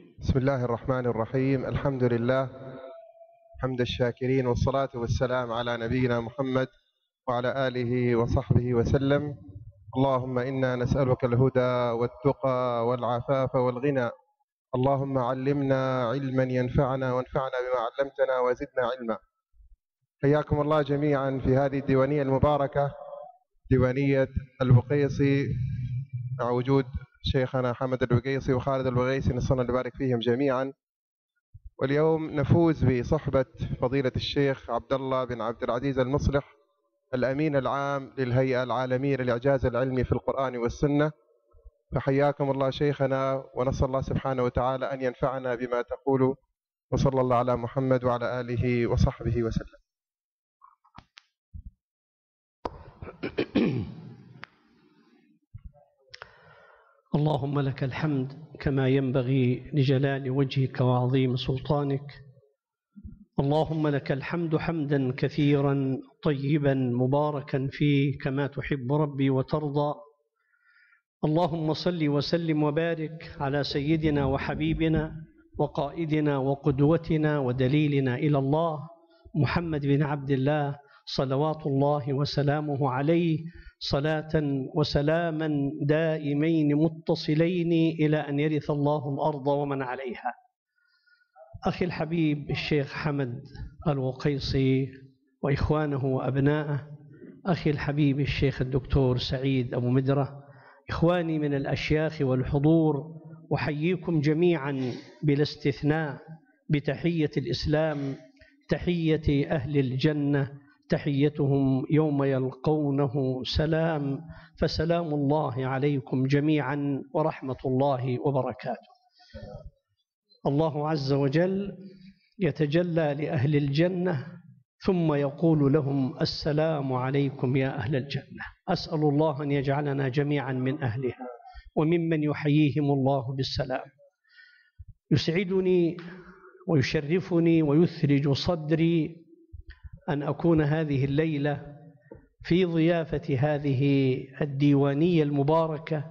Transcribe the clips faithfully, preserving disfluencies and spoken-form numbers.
بسم الله الرحمن الرحيم. الحمد لله حمد الشاكرين، والصلاة والسلام على نبينا محمد وعلى آله وصحبه وسلم. اللهم إنا نسألك الهدى والتقى والعفاف والغنى. اللهم علمنا علما ينفعنا وانفعنا بما علمتنا وزدنا علما. حياكم الله جميعا في هذه الديوانية المباركة، ديوانية البقيصي، مع وجود شيخنا حمد البقيصي وخالد البقيصي، نسأل الله يبارك فيهم جميعا. واليوم نفوز بصحبة فضيلة الشيخ عبد الله بن عبد العزيز المصلح، الأمين العام للهيئة العالمية للإعجاز العلمي في القرآن والسنة. فحياكم الله شيخنا، ونسأل الله سبحانه وتعالى أن ينفعنا بما تقول، وصلى الله على محمد وعلى آله وصحبه وسلم. اللهم لك الحمد كما ينبغي لجلال وجهك وعظيم سلطانك. اللهم لك الحمد حمدا كثيرا طيبا مباركا فيه كما تحب ربي وترضى. اللهم صل وسلم وبارك على سيدنا وحبيبنا وقائدنا وقدوتنا ودليلنا إلى الله محمد بن عبد الله، صلوات الله وسلامه عليه، صلاة وسلاما دائمين متصلين إلى أن يرث الله الأرض ومن عليها. أخي الحبيب الشيخ حمد البقيصي وإخوانه وأبنائه، أخي الحبيب الشيخ الدكتور سعيد أبو مدرة، إخواني من الأشياخ والحضور، وحييكم جميعا بلا استثناء بتحية الإسلام، تحية أهل الجنة، تحيتهم يوم يلقونه سلام. فسلام الله عليكم جميعا ورحمة الله وبركاته. الله عز وجل يتجلى لأهل الجنة ثم يقول لهم السلام عليكم يا أهل الجنة. أسأل الله أن يجعلنا جميعا من أهلها وممن يحييهم الله بالسلام. يسعدني ويشرفني ويثرج صدري أن أكون هذه الليلة في ضيافة هذه الديوانية المباركة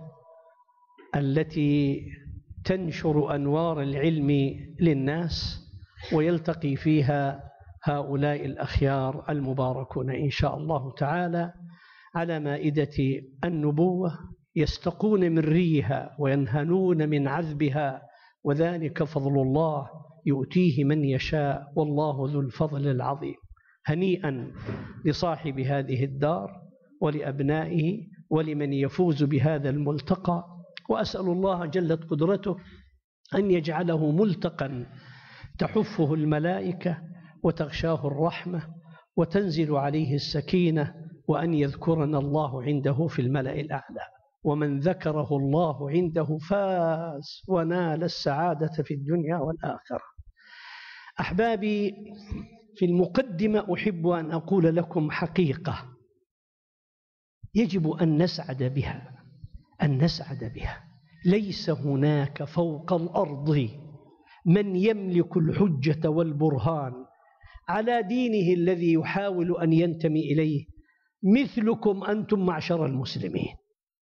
التي تنشر أنوار العلم للناس، ويلتقي فيها هؤلاء الأخيار المباركون إن شاء الله تعالى على مائدة النبوة، يستقون من ريها وينهنون من عذبها، وذلك فضل الله يؤتيه من يشاء والله ذو الفضل العظيم. هنيئا لصاحب هذه الدار ولأبنائه ولمن يفوز بهذا الملتقى، وأسأل الله جلت قدرته أن يجعله ملتقا تحفه الملائكة وتغشاه الرحمة وتنزل عليه السكينة، وأن يذكرنا الله عنده في الملأ الأعلى. ومن ذكره الله عنده فاز ونال السعادة في الدنيا والآخرة. أحبابي، في المقدمة أحب أن أقول لكم حقيقة يجب أن نسعد بها، أن نسعد بها. ليس هناك فوق الأرض من يملك الحجة والبرهان على دينه الذي يحاول أن ينتمي إليه مثلكم أنتم معشر المسلمين.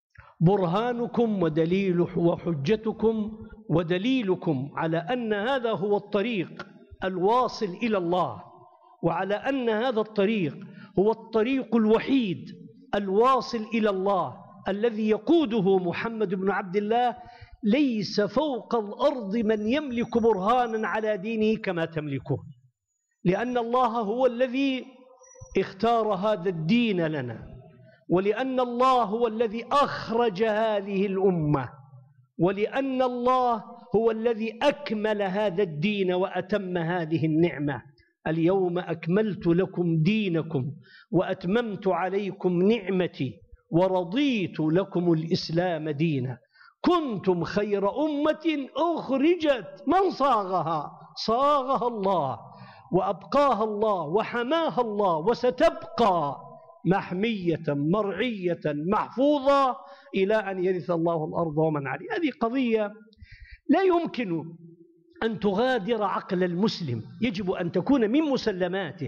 برهانكم ودليل وحجتكم ودليلكم على أن هذا هو الطريق الواصل إلى الله، وعلى أن هذا الطريق هو الطريق الوحيد الواصل إلى الله الذي يقوده محمد بن عبد الله. ليس فوق الأرض من يملك برهانا على دينه كما تملكه، لأن الله هو الذي اختار هذا الدين لنا، ولأن الله هو الذي أخرج هذه الأمة، ولأن الله هو الذي أكمل هذا الدين وأتم هذه النعمة. اليوم أكملت لكم دينكم وأتممت عليكم نعمتي ورضيت لكم الإسلام دينا. كنتم خير أمة أخرجت. من صاغها؟ صاغها الله وأبقاها الله وحماها الله، وستبقى محمية مرعية محفوظة إلى أن يرث الله الأرض ومن عليها. هذه قضية لا يمكن أن تغادر عقل المسلم، يجب أن تكون من مسلماته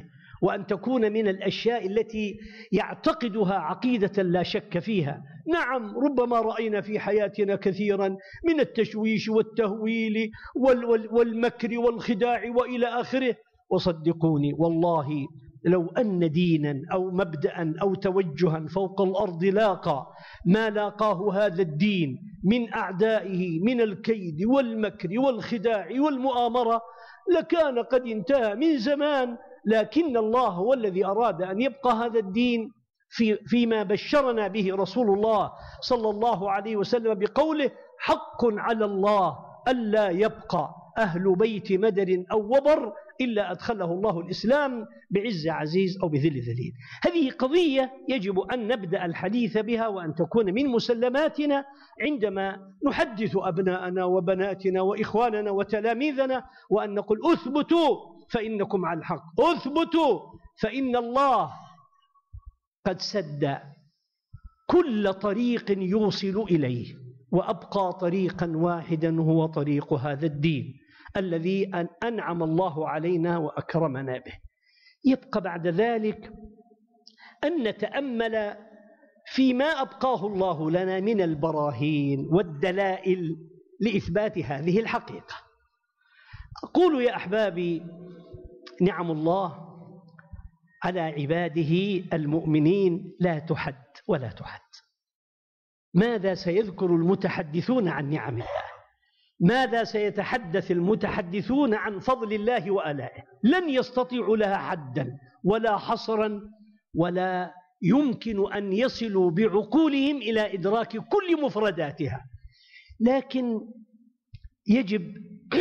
وأن تكون من الأشياء التي يعتقدها عقيدة لا شك فيها. نعم، ربما رأينا في حياتنا كثيرا من التشويش والتهويل والمكر والخداع وإلى آخره، وصدقوني والله لو أن دينا أو مبدأ أو توجها فوق الأرض لاقى ما لاقاه هذا الدين من أعدائه من الكيد والمكر والخداع والمؤامرة لكان قد انتهى من زمان، لكن الله هو الذي أراد أن يبقى هذا الدين في فيما بشرنا به رسول الله صلى الله عليه وسلم بقوله: حق على الله ألا يبقى أهل بيت مدر أو وبر إلا أدخله الله الإسلام بعز عزيز أو بذل ذليل. هذه قضية يجب أن نبدأ الحديث بها وأن تكون من مسلماتنا عندما نحدث أبناءنا وبناتنا وإخواننا وتلاميذنا، وأن نقول: أثبتوا فإنكم على الحق، أثبتوا فإن الله قد سد كل طريق يوصل إليه، وأبقى طريقا واحدا هو طريق هذا الدين الذي أنعم الله علينا وأكرمنا به. يبقى بعد ذلك أن نتأمل فيما أبقاه الله لنا من البراهين والدلائل لإثبات هذه الحقيقة. أقول يا أحبابي: نعم الله على عباده المؤمنين لا تحد ولا تحد. ماذا سيذكر المتحدثون عن نعم الله؟ ماذا سيتحدث المتحدثون عن فضل الله وآلائه؟ لن يستطيعوا لها حدا ولا حصرا، ولا يمكن أن يصلوا بعقولهم إلى إدراك كل مفرداتها. لكن يجب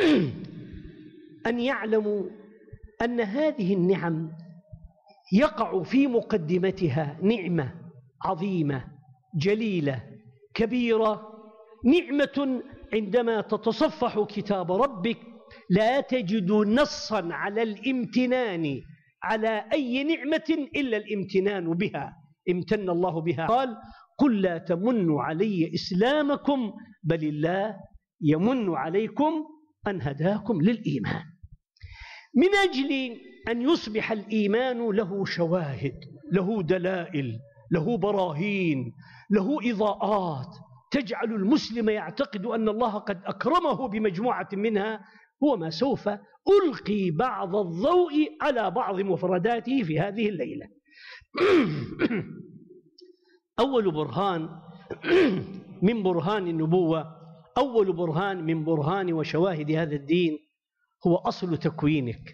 أن يعلموا أن هذه النعم يقع في مقدمتها نعمة عظيمة جليلة كبيرة، نعمة عندما تتصفح كتاب ربك لا تجد نصا على الامتنان على أي نعمة إلا الامتنان بها. امتن الله بها، قال: قل لا تمنوا علي إسلامكم بل الله يمن عليكم أن هداكم للإيمان. من أجل أن يصبح الإيمان له شواهد، له دلائل، له براهين، له إضاءات تجعل المسلم يعتقد أن الله قد أكرمه بمجموعة منها، هو ما سوف ألقي بعض الضوء على بعض مفرداته في هذه الليلة. أول برهان من برهان النبوة، أول برهان من برهان وشواهد هذا الدين هو أصل تكوينك،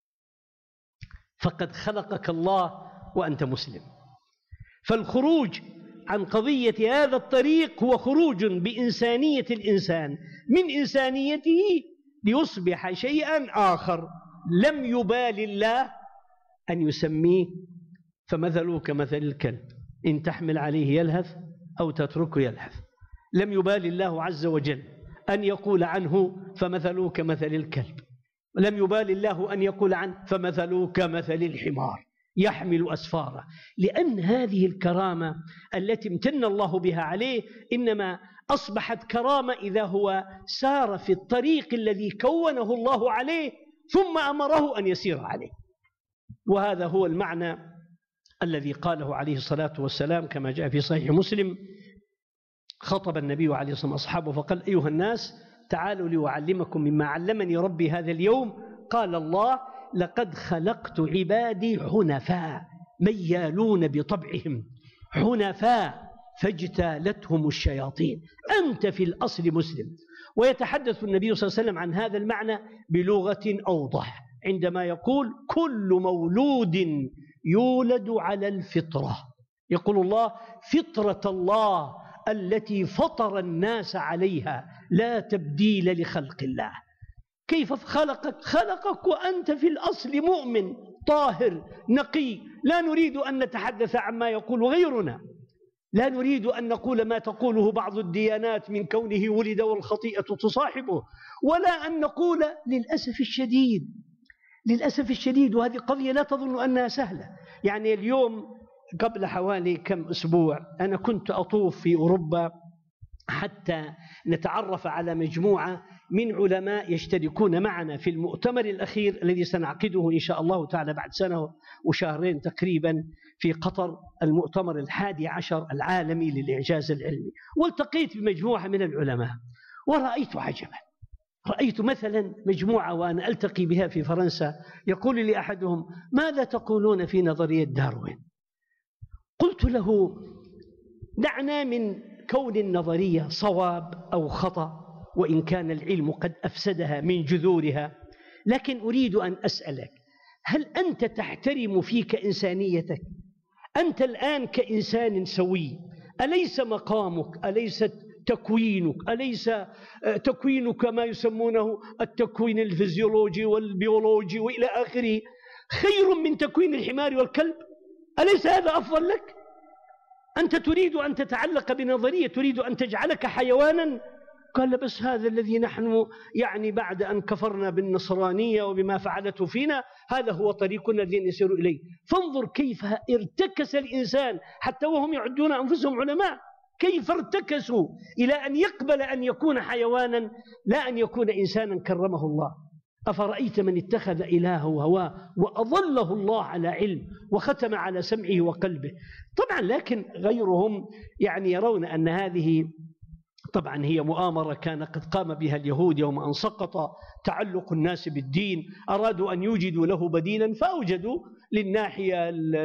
فقد خلقك الله وأنت مسلم. فالخروج عن قضية هذا الطريق هو خروج بإنسانية الإنسان من إنسانيته ليصبح شيئا آخر لم يبال الله أن يسميه: فمثله كمثل الكلب إن تحمل عليه يلهث أو تتركه يلهث. لم يبال الله عز وجل أن يقول عنه: فمثله كمثل الكلب. لم يبال الله أن يقول عنه: فمثله كمثل الحمار يحمل أسفاره. لأن هذه الكرامة التي امتن الله بها عليه إنما أصبحت كرامة إذا هو سار في الطريق الذي كونه الله عليه ثم أمره أن يسير عليه. وهذا هو المعنى الذي قاله عليه الصلاة والسلام كما جاء في صحيح مسلم. خطب النبي عليه الصلاة والسلام أصحابه فقال: أيها الناس تعالوا لأعلمكم مما علمني ربي هذا اليوم. قال الله: لقد خلقت عبادي حنفاء ميالون بطبعهم حنفاء فاجتالتهم الشياطين. أنت في الأصل مسلم. ويتحدث النبي صلى الله عليه وسلم عن هذا المعنى بلغة أوضح عندما يقول: كل مولود يولد على الفطرة. يقول الله: فطرة الله التي فطر الناس عليها لا تبديل لخلق الله. كيف خلقك؟ خلقك وأنت في الأصل مؤمن طاهر نقي. لا نريد أن نتحدث عما يقول غيرنا، لا نريد أن نقول ما تقوله بعض الديانات من كونه ولد والخطيئة تصاحبه، ولا أن نقول للأسف الشديد للأسف الشديد وهذه قضية لا تظن أنها سهلة. يعني اليوم قبل حوالي كم أسبوع أنا كنت أطوف في أوروبا حتى نتعرف على مجموعة من علماء يشتركون معنا في المؤتمر الأخير الذي سنعقده إن شاء الله تعالى بعد سنة وشهرين تقريبا في قطر، المؤتمر الحادي عشر العالمي للإعجاز العلمي. والتقيت بمجموعة من العلماء ورأيت عجبا. رأيت مثلا مجموعة وأنا ألتقي بها في فرنسا يقول لي أحدهم: ماذا تقولون في نظرية داروين؟ قلت له: دعنا من كون النظرية صواب أو خطأ، وإن كان العلم قد أفسدها من جذورها، لكن أريد أن أسألك: هل أنت تحترم فيك إنسانيتك؟ أنت الآن كإنسان سوي، أليس مقامك، أليس تكوينك، أليس تكوينك ما يسمونه التكوين الفيزيولوجي والبيولوجي وإلى آخره خير من تكوين الحمار والكلب؟ أليس هذا أفضل لك؟ أنت تريد أن تتعلق بنظرية تريد أن تجعلك حيوانا؟ قال: بس هذا الذي نحن يعني بعد أن كفرنا بالنصرانية وبما فعلته فينا هذا هو طريقنا الذي نسير إليه. فانظر كيف ارتكس الإنسان حتى وهم يعدون أنفسهم علماء، كيف ارتكسوا إلى أن يقبل أن يكون حيوانا لا أن يكون إنسانا كرمه الله. أفرأيت من اتخذ إلهه هواه وأضله الله على علم وختم على سمعه وقلبه؟ طبعا لكن غيرهم يعني يرون أن هذه طبعا هي مؤامرة كان قد قام بها اليهود يوم أن سقط تعلق الناس بالدين، أرادوا أن يوجدوا له بديلا فأوجدوا للناحية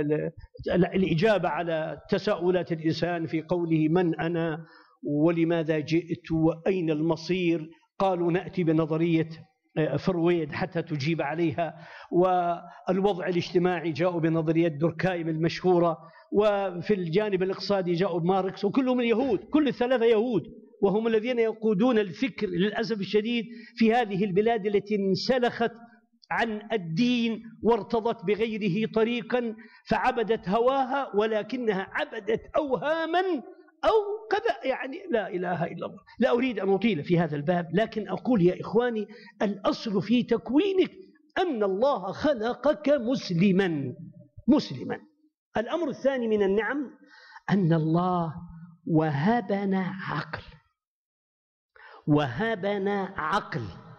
الإجابة على تساؤلات الإنسان في قوله: من أنا ولماذا جئت وأين المصير؟ قالوا: نأتي بنظرية فرويد حتى تجيب عليها. والوضع الاجتماعي جاءوا بنظرية دوركايم المشهورة، وفي الجانب الاقتصادي جاءوا بماركس، وكلهم اليهود، كل الثلاثة يهود، وهم الذين يقودون الفكر للأسف الشديد في هذه البلاد التي انسلخت عن الدين وارتضت بغيره طريقا فعبدت هواها، ولكنها عبدت أوهاما أو كذا، يعني لا إله إلا الله. لا أريد أن أطيل في هذا الباب، لكن أقول يا إخواني الأصل في تكوينك أن الله خلقك مسلما مسلما. الأمر الثاني من النعم أن الله وهبنا عقل، وهبنا عقل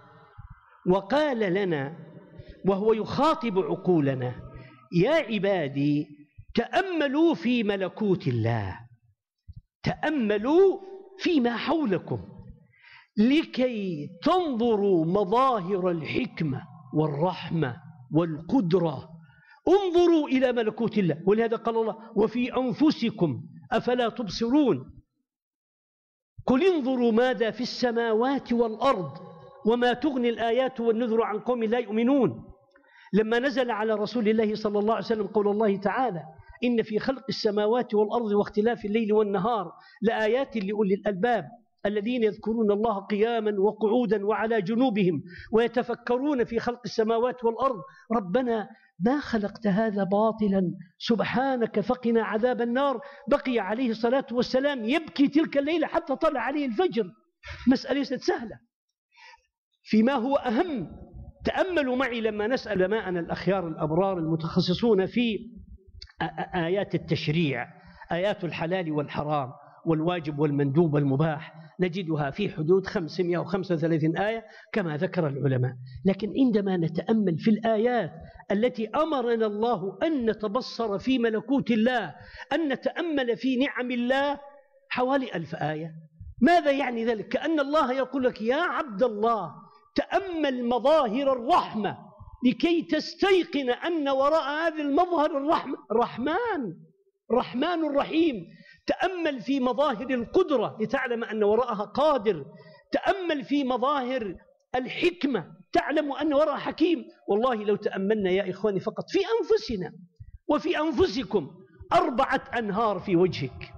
وقال لنا وهو يخاطب عقولنا: يا عبادي تأملوا في ملكوت الله، تأملوا فيما حولكم لكي تنظروا مظاهر الحكمة والرحمة والقدرة. انظروا إلى ملكوت الله، ولهذا قال الله: وفي أنفسكم أفلا تبصرون. قل انظروا ماذا في السماوات والأرض وما تغني الآيات والنذر عن قوم لا يؤمنون. لما نزل على رسول الله صلى الله عليه وسلم قول الله تعالى: إن في خلق السماوات والأرض واختلاف الليل والنهار لآيات لأولي الألباب الذين يذكرون الله قياما وقعودا وعلى جنوبهم ويتفكرون في خلق السماوات والأرض ربنا ما خلقت هذا باطلا سبحانك فقنا عذاب النار. بقي عليه الصلاة والسلام يبكي تلك الليلة حتى طلع عليه الفجر. مسألة ليست سهلة. فيما هو أهم، تأملوا معي لما نسأل علماءنا الأخيار الأبرار المتخصصون في آيات التشريع، آيات الحلال والحرام والواجب والمندوب والمباح، نجدها في حدود خمسمائة وخمسة وثلاثين آية كما ذكر العلماء. لكن عندما نتأمل في الآيات التي أمرنا الله أن نتبصر في ملكوت الله، أن نتأمل في نعم الله، حوالي ألف آية. ماذا يعني ذلك؟ كأن الله يقول لك: يا عبد الله تأمل مظاهر الرحمة لكي تستيقن أن وراء هذا المظهر الرحمة رحمن رحمن رحيم. تأمل في مظاهر القدرة لتعلم أن وراءها قادر. تأمل في مظاهر الحكمة تعلم أن وراءها حكيم. والله لو تأملنا يا إخواني فقط في أنفسنا وفي أنفسكم: أربعة أنهار في وجهك،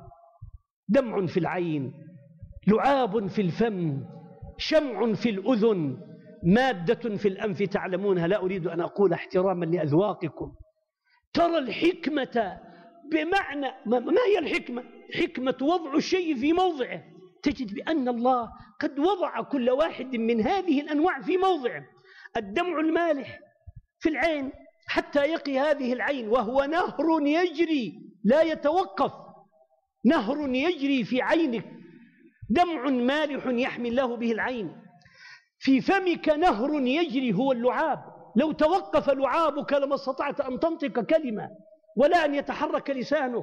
دمع في العين، لعاب في الفم، شمع في الأذن، مادة في الأنف تعلمونها، لا أريد أن أقول احتراما لأذواقكم. ترى الحكمة بمعنى ما هي الحكمة؟ حكمة وضع الشيء في موضعه. تجد بأن الله قد وضع كل واحد من هذه الأنواع في موضعه. الدمع المالح في العين حتى يقي هذه العين، وهو نهر يجري لا يتوقف، نهر يجري في عينك دمع مالح يحمي الله به العين. في فمك نهر يجري هو اللعاب، لو توقف لعابك لما استطعت أن تنطق كلمة ولا أن يتحرك لسانك.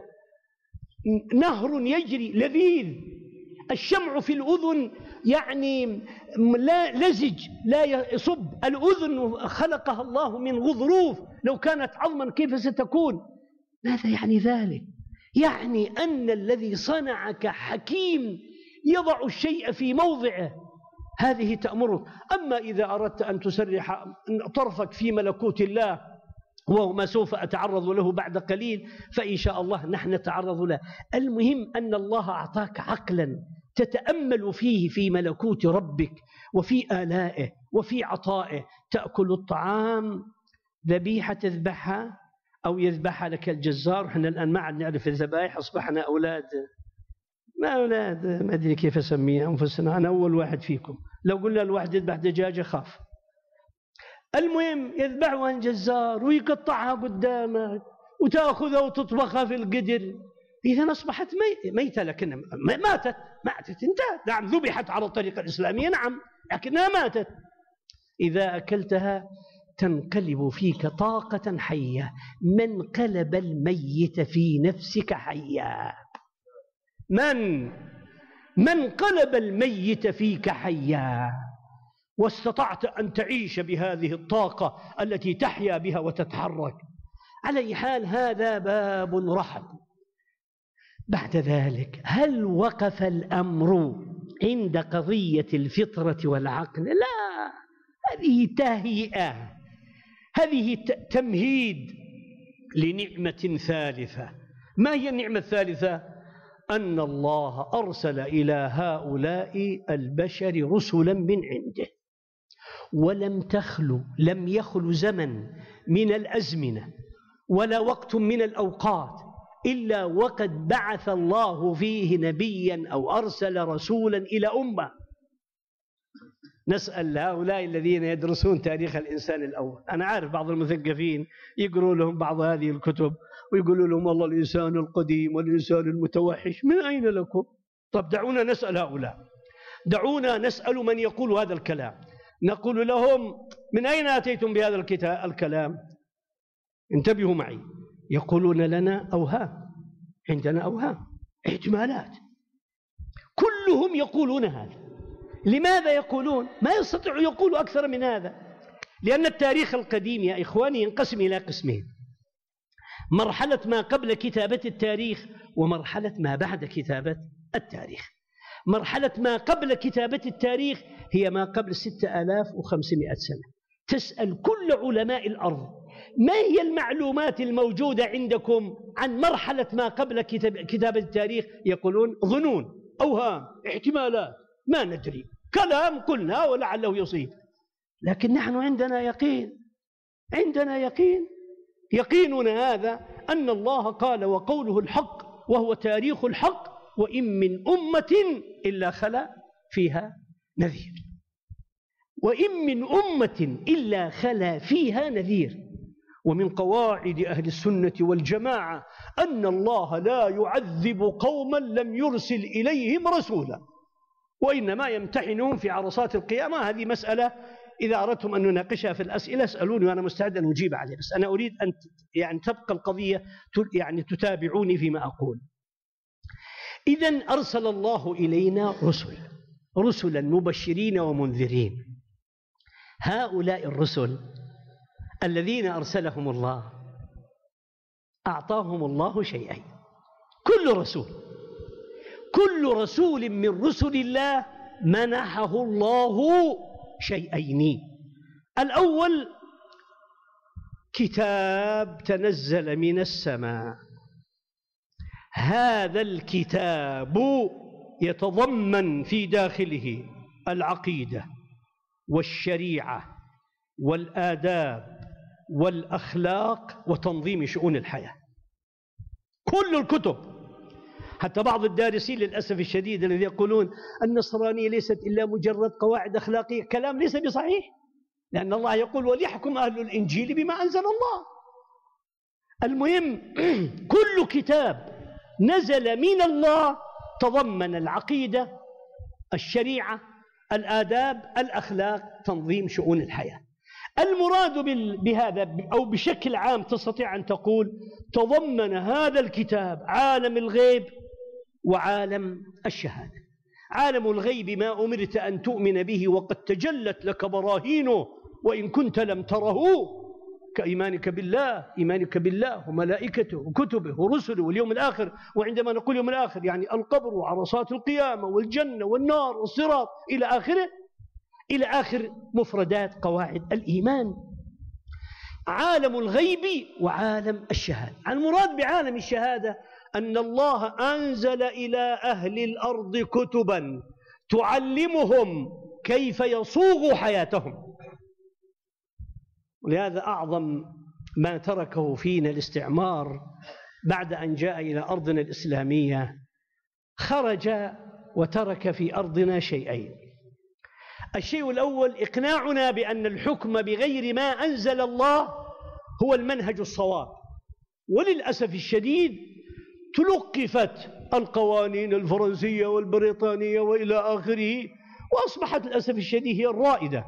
نهر يجري لذيذ، الشمع في الأذن يعني لا لزج لا يصب. الأذن خلقها الله من غضروف، لو كانت عظما كيف ستكون؟ ماذا يعني ذلك؟ يعني أن الذي صنعك حكيم يضع الشيء في موضعه، هذه تأمرك. أما إذا أردت أن تسرح طرفك في ملكوت الله، وهو ما سوف أتعرض له بعد قليل، فإن شاء الله نحن نتعرض له. المهم أن الله أعطاك عقلا تتأمل فيه في ملكوت ربك وفي آلائه وفي عطائه. تأكل الطعام ذبيحة تذبحها أو يذبحها لك الجزار. احنا الآن ما عاد نعرف الذبائح، أصبحنا أولاد ما أولاد ما أدري كيف أسميها أنفسنا. أنا أول واحد فيكم لو قلنا الواحد يذبح دجاجة خاف. المهم يذبحها الجزار ويقطعها قدامك وتأخذها وتطبخها في القدر. إذا أصبحت مي... ميتة، لكن ماتت ماتت انتهت. نعم ذبحت على الطريقة الإسلامية نعم، لكنها ماتت. إذا أكلتها تنقلب فيك طاقة حية. من قلب الميت في نفسك حيا؟ من من قلب الميت فيك حيا واستطعت أن تعيش بهذه الطاقة التي تحيا بها وتتحرك. على أي حال هذا باب رحب. بعد ذلك هل وقف الأمر عند قضية الفطرة والعقل؟ لا، هذه تهيئة، هذه تمهيد لنعمة ثالثة. ما هي النعمة الثالثة؟ أن الله أرسل إلى هؤلاء البشر رسلا من عنده، ولم تخلو لم يخلو زمن من الأزمنة ولا وقت من الأوقات إلا وقد بعث الله فيه نبيا أو أرسل رسولا إلى أمة. نسأل هؤلاء الذين يدرسون تاريخ الإنسان الأول. أنا عارف بعض المثقفين يقروا لهم بعض هذه الكتب ويقولوا لهم والله الإنسان القديم والإنسان المتوحش، من أين لكم؟ طب دعونا نسأل هؤلاء، دعونا نسأل من يقول هذا الكلام. نقول لهم من أين أتيتم بهذا الكلام؟ انتبهوا معي. يقولون لنا أوهام، عندنا أوهام، احتمالات. كلهم يقولون هذا. لماذا يقولون؟ ما يستطيعوا يقولوا أكثر من هذا. لأن التاريخ القديم يا إخواني ينقسم إلى قسمين: مرحلة ما قبل كتابة التاريخ ومرحلة ما بعد كتابة التاريخ. مرحلة ما قبل كتابة التاريخ هي ما قبل ستة آلاف وخمسمائة سنة. تسأل كل علماء الأرض ما هي المعلومات الموجودة عندكم عن مرحلة ما قبل كتابة التاريخ؟ يقولون ظنون، أوهام، احتمالات، ما ندري، كلام قلنا ولعله يصيب. لكن نحن عندنا يقين، عندنا يقين. يقيننا هذا أن الله قال وقوله الحق وهو تاريخ الحق، وإن من أمة إلا خلا فيها نذير. وإن من أمة إلا خلا فيها نذير. ومن قواعد أهل السنة والجماعة أن الله لا يعذب قوما لم يرسل إليهم رسولا، وإنما يمتحنهم في عرصات القيامة. هذه مسألة إذا أردتم أن نناقشها في الأسئلة اسألوني وأنا مستعد أن أجيب عليها، بس أنا أريد أن يعني تبقى القضية يعني تتابعوني فيما أقول. إذن أرسل الله إلينا رسل رسلا مبشرين ومنذرين. هؤلاء الرسل الذين أرسلهم الله أعطاهم الله شيئين. كل رسول كل رسول من رسل الله منحه الله شيئين. الأول كتاب تنزل من السماء. هذا الكتاب يتضمن في داخله العقيدة والشريعة والآداب والأخلاق وتنظيم شؤون الحياة. كل الكتب. حتى بعض الدارسين للأسف الشديد الذين يقولون النصرانية ليست إلا مجرد قواعد أخلاقية، كلام ليس بصحيح، لأن الله يقول وليحكم أهل الإنجيل بما أنزل الله. المهم كل كتاب نزل من الله تضمن العقيدة الشريعة، الآداب، الأخلاق، تنظيم شؤون الحياة. المراد بهذا أو بشكل عام تستطيع أن تقول تضمن هذا الكتاب عالم الغيب وعالم الشهادة. عالم الغيب ما أمرت أن تؤمن به وقد تجلت لك براهينه وإن كنت لم تره، كإيمانك بالله، إيمانك بالله وملائكته وكتبه ورسله واليوم الآخر. وعندما نقول يوم الآخر يعني القبر وعرصات القيامة والجنة والنار والصراط إلى آخره، إلى آخر مفردات قواعد الإيمان. عالم الغيب وعالم الشهادة. المراد بعالم الشهادة أن الله أنزل إلى أهل الأرض كتبا تعلمهم كيف يصوغوا حياتهم. ولهذا أعظم ما تركه فينا الاستعمار بعد أن جاء إلى أرضنا الإسلامية، خرج وترك في أرضنا شيئين. الشيء الأول إقناعنا بأن الحكم بغير ما أنزل الله هو المنهج الصواب، وللأسف الشديد تلقفت القوانين الفرنسية والبريطانية وإلى آخره، وأصبحت للأسف الشديد هي الرائدة.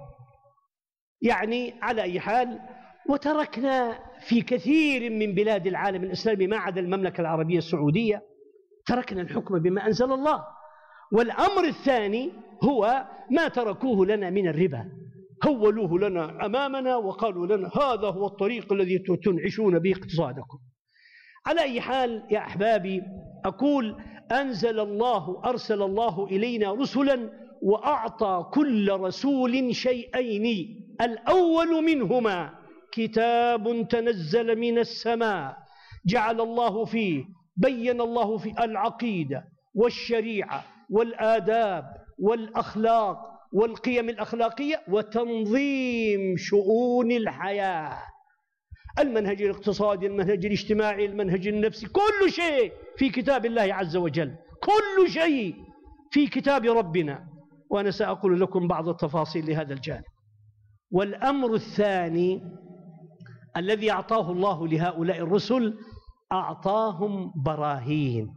يعني على أي حال، وتركنا في كثير من بلاد العالم الإسلامي ما عدا المملكة العربية السعودية تركنا الحكم بما أنزل الله. والأمر الثاني هو ما تركوه لنا من الربا، هولوه لنا أمامنا وقالوا لنا هذا هو الطريق الذي تنعشون به اقتصادكم. على أي حال يا أحبابي، أقول أنزل الله أرسل الله إلينا رسلا وأعطى كل رسول شيئين، الأول منهما كتاب تنزل من السماء جعل الله فيه بين الله في العقيدة والشريعة والآداب والأخلاق والقيم الأخلاقية وتنظيم شؤون الحياة، المنهج الاقتصادي، المنهج الاجتماعي، المنهج النفسي، كل شيء في كتاب الله عز وجل، كل شيء في كتاب ربنا. وأنا سأقول لكم بعض التفاصيل لهذا الجانب. والأمر الثاني الذي أعطاه الله لهؤلاء الرسل، أعطاهم براهين،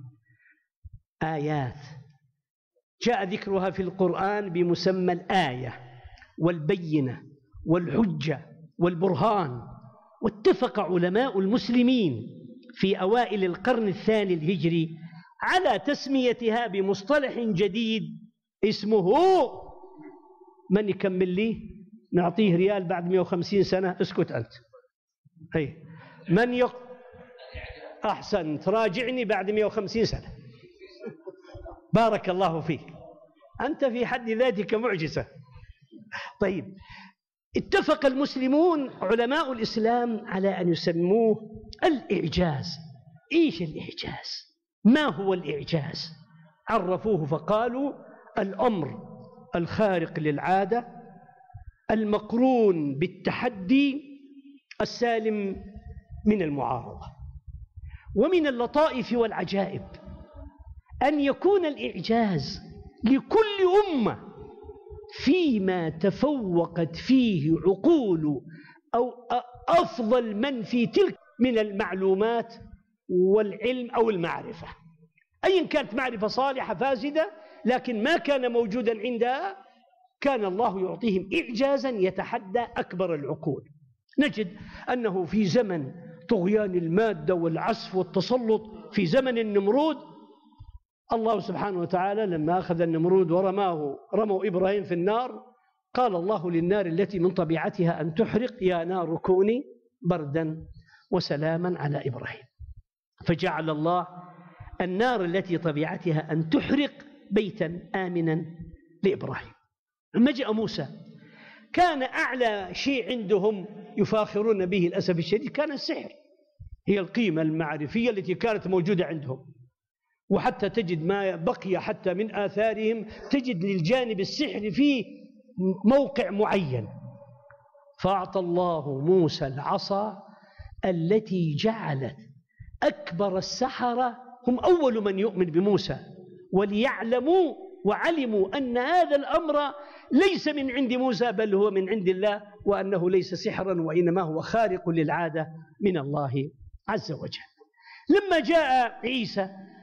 آيات جاء ذكرها في القرآن بمسمى الآية والبينة والحجة والبرهان. واتفق علماء المسلمين في أوائل القرن الثاني الهجري على تسميتها بمصطلح جديد اسمه، من يكمل لي نعطيه ريال بعد مئة وخمسين سنة، اسكت أنت، هي من يق... أحسن تراجعني بعد مئة وخمسين سنة، بارك الله فيك، أنت في حد ذاتك معجزة. طيب، اتفق المسلمون علماء الإسلام على أن يسموه الإعجاز. إيش الإعجاز؟ ما هو الإعجاز؟ عرفوه فقالوا الأمر الخارق للعادة المقرون بالتحدي السالم من المعارضة. ومن اللطائف والعجائب أن يكون الإعجاز لكل أمة فيما تفوقت فيه عقول أو أفضل من في تلك من المعلومات والعلم أو المعرفة، أيا كانت معرفة صالحة فاسدة، لكن ما كان موجودا عندها كان الله يعطيهم إعجازا يتحدى أكبر العقول. نجد أنه في زمن طغيان المادة والعسف والتسلط، في زمن النمرود، الله سبحانه وتعالى لما أخذ النمرود ورماه رموا إبراهيم في النار، قال الله للنار التي من طبيعتها أن تحرق يا نار كوني بردا وسلاما على إبراهيم، فجعل الله النار التي طبيعتها أن تحرق بيتا آمنا لإبراهيم. لما جاء موسى كان أعلى شيء عندهم يفاخرون به للأسف الشديد كان السحر، هي القيمة المعرفية التي كانت موجودة عندهم. وحتى تجد ما بقي حتى من آثارهم، تجد للجانب السحري فيه موقع معين. فأعطى الله موسى العصا التي جعلت أكبر السحرة هم أول من يؤمن بموسى، وليعلموا وعلموا أن هذا الأمر ليس من عند موسى بل هو من عند الله، وأنه ليس سحرا وإنما هو خارق للعادة من الله عز وجل. لما جاء عيسى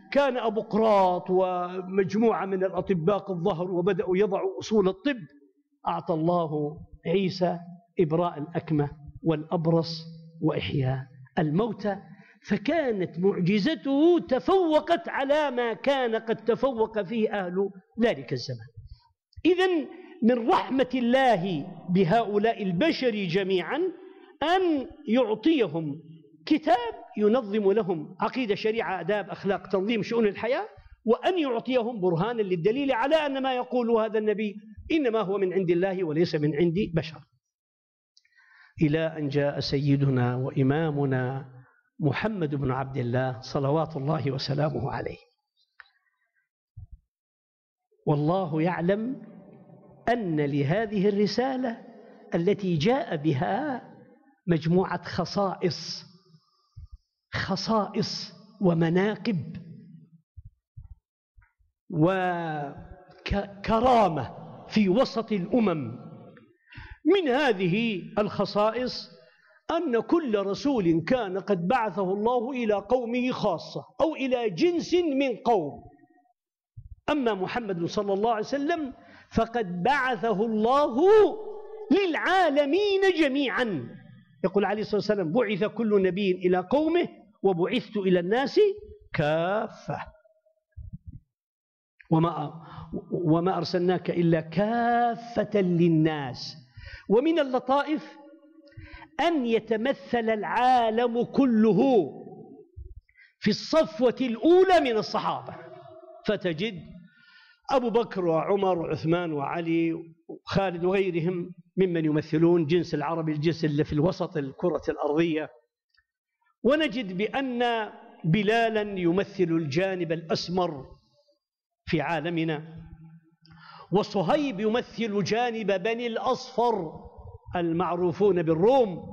كان أبو قراط ومجموعة من الأطباء قد ظهروا وبدأوا يضعوا أصول الطب، أعطى الله عيسى إبراء الأكمة والأبرص وإحياء الموتى، فكانت معجزته تفوقت على ما كان قد تفوق فيه أهل ذلك الزمان. إذن من رحمة الله بهؤلاء البشر جميعا أن يعطيهم كتاب ينظم لهم عقيدة، شريعة، آداب، أخلاق، تنظيم شؤون الحياة، وأن يعطيهم برهانا للدليل على أن ما يقول هذا النبي إنما هو من عند الله وليس من عند بشر. إلى أن جاء سيدنا وإمامنا محمد بن عبد الله صلوات الله وسلامه عليه. والله يعلم أن لهذه الرسالة التي جاء بها مجموعة خصائص خصائص ومناقب وكرامة في وسط الأمم. من هذه الخصائص أن كل رسول كان قد بعثه الله إلى قومه خاصة أو إلى جنس من قوم، أما محمد صلى الله عليه وسلم فقد بعثه الله للعالمين جميعا. يقول عليه الصلاة والسلام: بعث كل نبي إلى قومه وبعثت إلى الناس كافة وما, وما أرسلناك إلا كافة للناس. ومن اللطائف أن يتمثل العالم كله في الصفوة الأولى من الصحابة، فتجد أبو بكر وعمر وعثمان وعلي وخالد وغيرهم ممن يمثلون جنس العرب، الجنس اللي في الوسط الكرة الأرضية. ونجد بأن بلالا يمثل الجانب الأسمر في عالمنا، وصهيب يمثل جانب بني الأصفر المعروفون بالروم،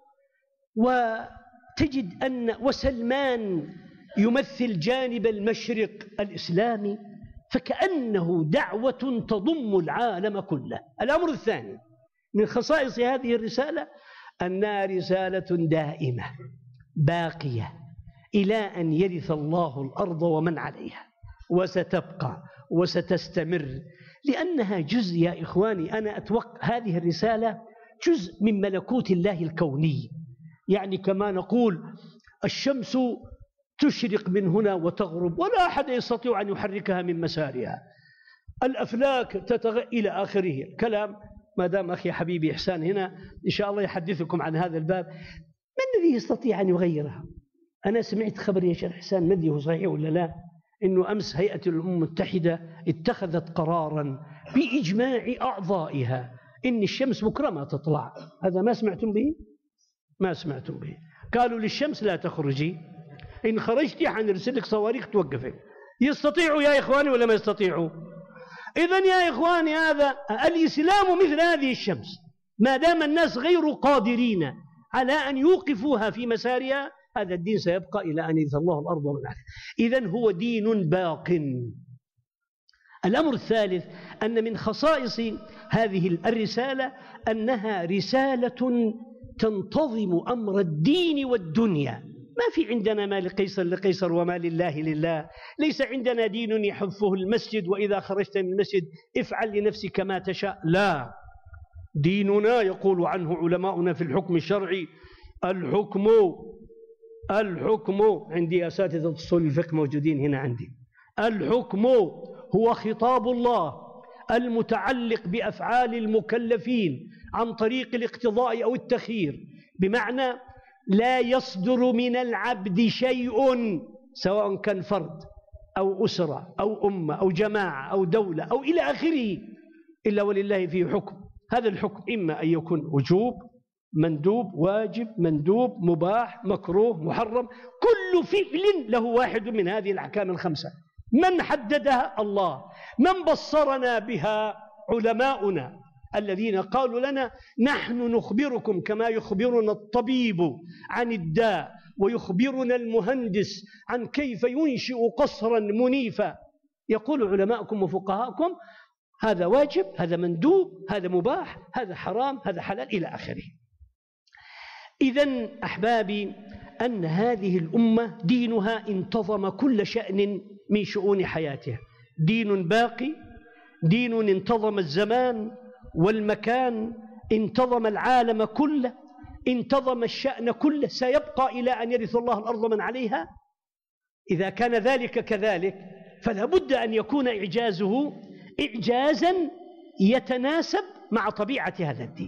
وتجد أن وسلمان يمثل جانب المشرق الإسلامي، فكأنه دعوة تضم العالم كله. الأمر الثاني من خصائص هذه الرسالة أنها رسالة دائمة باقية إلى أن يرث الله الأرض ومن عليها، وستبقى وستستمر، لأنها جزء يا إخواني. أنا أتوقع هذه الرسالة جزء من ملكوت الله الكوني، يعني كما نقول الشمس تشرق من هنا وتغرب ولا أحد يستطيع أن يحركها من مسارها، الأفلاك تتغير إلى آخره. الكلام ما دام أخي حبيبي إحسان هنا إن شاء الله يحدثكم عن هذا الباب. من الذي يستطيع أن يغيرها؟ أنا سمعت خبر يا شيخ إحسان، ما أدري هو صحيح ولا لا، إنه أمس هيئة الأمم المتحدة اتخذت قراراً بإجماع أعضائها إن الشمس بكرة ما تطلع. هذا ما سمعتم به؟ ما سمعتم به. قالوا للشمس لا تخرجي، إن خرجتي حنرسل لك صواريخ توقفك. يستطيعوا يا إخواني ولا ما يستطيعوا؟ إذن يا إخواني هذا الإسلام مثل هذه الشمس، ما دام الناس غير قادرين على أن يوقفوها في مسارها، هذا الدين سيبقى إلى أن يرث الله الأرض ومن عليها. إذن هو دين باق. الأمر الثالث أن من خصائص هذه الرسالة أنها رسالة تنتظم أمر الدين والدنيا. ما في عندنا ما لقيصر لقيصر وما لله لله. ليس عندنا دين يحفه المسجد وإذا خرجت من المسجد افعل لنفسك ما تشاء، لا، ديننا يقول عنه علماؤنا في الحكم الشرعي: الحكم الحكم عندي أساتذة أصول الفقه موجودين هنا عندي. الحكم هو خطاب الله المتعلق بأفعال المكلفين عن طريق الاقتضاء أو التخيير، بمعنى لا يصدر من العبد شيء سواء كان فرد أو أسرة أو أمة أو جماعة أو دولة أو إلى آخره إلا ولله فيه حكم. هذا الحكم إما أن يكون وجوب، مندوب، واجب، مندوب، مباح، مكروه، محرم، كل فعل له واحد من هذه الأحكام الخمسة. من حددها؟ الله. من بصرنا بها؟ علماؤنا الذين قالوا لنا: نحن نخبركم كما يخبرنا الطبيب عن الداء، ويخبرنا المهندس عن كيف ينشئ قصرا منيفا. يقول علماءكم وفقهاءكم هذا واجب، هذا مندوب، هذا مباح، هذا حرام، هذا حلال، إلى آخره. إذن أحبابي، أن هذه الأمة دينها انتظم كل شأن من شؤون حياتها، دين باقي، دين انتظم الزمان والمكان، انتظم العالم كله، انتظم الشأن كله، سيبقى إلى أن يرث الله الأرض من عليها. إذا كان ذلك كذلك فلا بد أن يكون إعجازه إعجازا يتناسب مع طبيعة هذا الدين.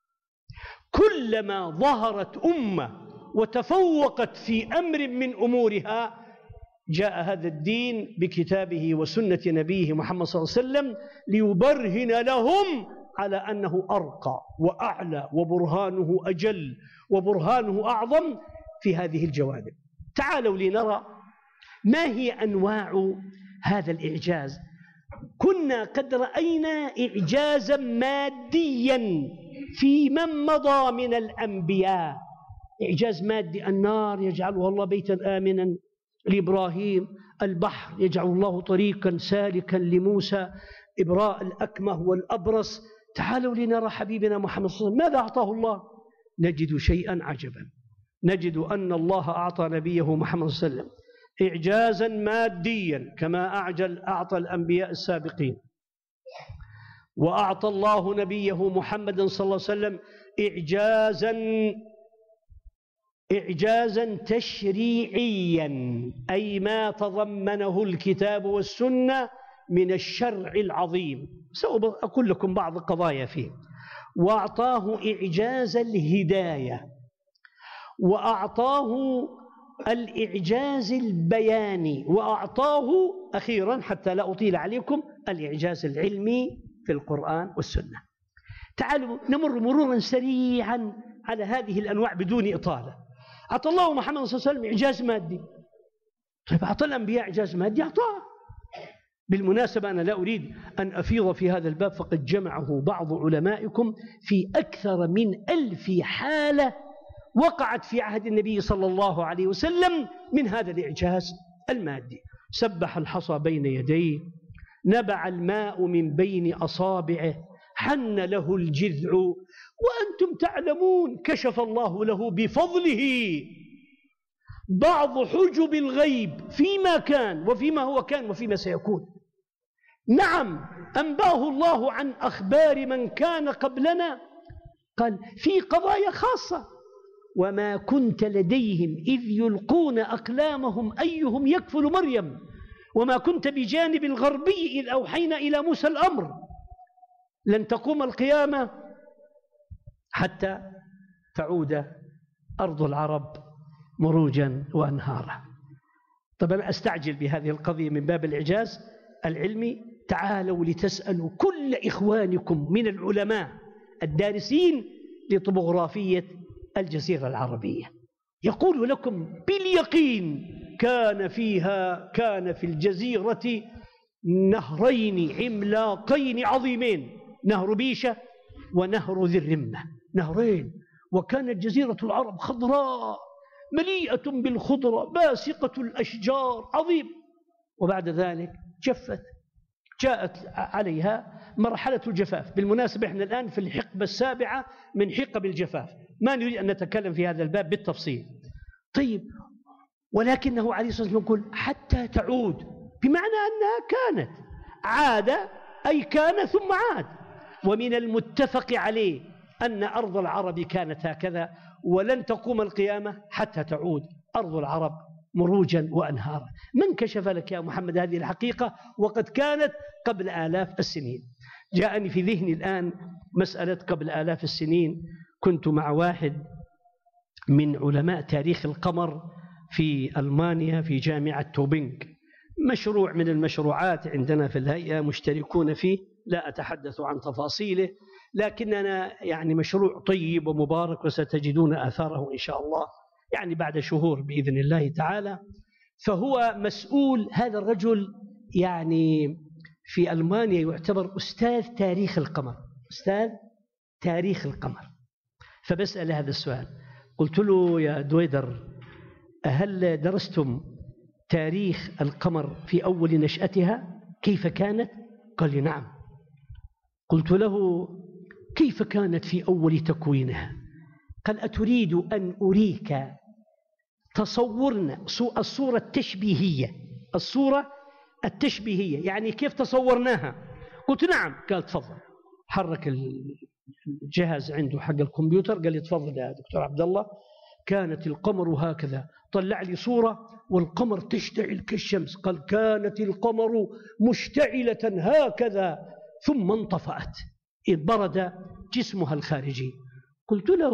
كلما ظهرت أمة وتفوقت في أمر من أمورها جاء هذا الدين بكتابه وسنة نبيه محمد صلى الله عليه وسلم ليبرهن لهم على أنه أرقى وأعلى وبرهانه أجل وبرهانه أعظم في هذه الجوانب. تعالوا لنرى ما هي أنواع هذا الإعجاز. كنا قد رأينا إعجازا ماديا في من مضى من الأنبياء، إعجاز مادي، النار يجعلها الله بيتا آمنا لإبراهيم، البحر يجعل الله طريقا سالكا لموسى، إبراء الأكمه والأبرص. تعالوا لنرى حبيبنا محمد صلى الله عليه وسلم ماذا أعطاه الله. نجد شيئا عجبا، نجد أن الله أعطى نبيه محمد صلى الله عليه وسلم إعجازا ماديا كما أعجل أعطى الأنبياء السابقين، وأعطى الله نبيه محمد صلى الله عليه وسلم إعجازا إعجازا تشريعيا، أي ما تضمنه الكتاب والسنة من الشرع العظيم. سأقول لكم بعض القضايا فيه. وأعطاه إعجاز الهداية، وأعطاه الإعجاز البياني، وأعطاه أخيرا حتى لا أطيل عليكم الإعجاز العلمي في القرآن والسنة. تعالوا نمر مرورا سريعا على هذه الأنواع بدون إطالة. أعطى الله محمد صلى الله عليه وسلم إعجاز مادي. طيب أعطى الأنبياء إعجاز مادي؟ أعطاه. بالمناسبة أنا لا أريد أن أفيض في هذا الباب، فقد جمعه بعض علمائكم في أكثر من ألف حالة وقعت في عهد النبي صلى الله عليه وسلم من هذا الإعجاز المادي. سبح الحصى بين يديه، نبع الماء من بين أصابعه، حن له الجذع، وأنتم تعلمون كشف الله له بفضله بعض حجب الغيب فيما كان وفيما هو كان وفيما سيكون. نعم أنباه الله عن أخبار من كان قبلنا، قال في قضايا خاصة: وما كنت لديهم إذ يلقون أقلامهم أيهم يكفل مريم وما كنت بجانب الغربي إذ أوحينا إلى موسى الأمر لن تقوم القيامة حتى تعود أرض العرب مروجا وأنهارا. طبعا أستعجل بهذه القضية من باب الإعجاز العلمي. تعالوا لتسألوا كل إخوانكم من العلماء الدارسين لطبوغرافية الجزيرة العربية، يقول لكم باليقين كان فيها كان في الجزيرة نهرين عملاقين عظيمين، نهر بيشة ونهر ذي الرمة، نهرين. وكانت جزيرة العرب خضراء مليئة بالخضرة باسقة الأشجار، عظيم. وبعد ذلك جفت، جاءت عليها مرحلة الجفاف. بالمناسبة احنا الآن في الحقبة السابعة من حقب الجفاف، ما نريد أن نتكلم في هذا الباب بالتفصيل. طيب، ولكنه عليه الصلاة والسلام يقول حتى تعود، بمعنى أنها كانت، عاد أي كان ثم عاد. ومن المتفق عليه أن أرض العرب كانت هكذا، ولن تقوم القيامة حتى تعود أرض العرب مروجا وأنهارا. من كشف لك يا محمد هذه الحقيقة وقد كانت قبل آلاف السنين؟ جاءني في ذهني الآن مسألة قبل آلاف السنين. كنت مع واحد من علماء تاريخ القمر في ألمانيا في جامعة توبينغ، مشروع من المشروعات عندنا في الهيئة مشتركون فيه، لا أتحدث عن تفاصيله، لكننا يعني مشروع طيب ومبارك وستجدون آثاره إن شاء الله يعني بعد شهور بإذن الله تعالى. فهو مسؤول، هذا الرجل يعني في ألمانيا يعتبر أستاذ تاريخ القمر، أستاذ تاريخ القمر. فبسأل هذا السؤال، قلت له يا دويدر هل درستم تاريخ القمر في أول نشأتها كيف كانت؟ قال لي نعم. قلت له كيف كانت في أول تكوينها؟ قال أتريد أن أريك تصورنا الصورة التشبيهية، الصورة التشبيهية يعني كيف تصورناها؟ قلت نعم. قال تفضل. حرك الجهاز عنده حق الكمبيوتر، قال لي تفضل يا دكتور عبد الله، كانت القمر هكذا، طلع لي صورة والقمر تشتعل كالشمس. قال كانت القمر مشتعلة هكذا ثم انطفأت إذ برد جسمها الخارجي. قلت له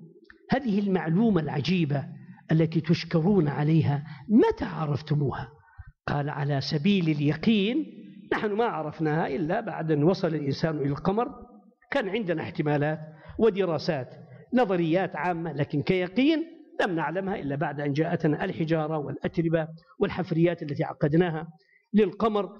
هذه المعلومة العجيبة التي تشكرون عليها متى عرفتموها؟ قال على سبيل اليقين نحن ما عرفناها إلا بعد أن وصل الإنسان إلى القمر. كان عندنا احتمالات ودراسات نظريات عامة، لكن كيقين لم نعلمها إلا بعد أن جاءتنا الحجارة والأتربة والحفريات التي عقدناها للقمر،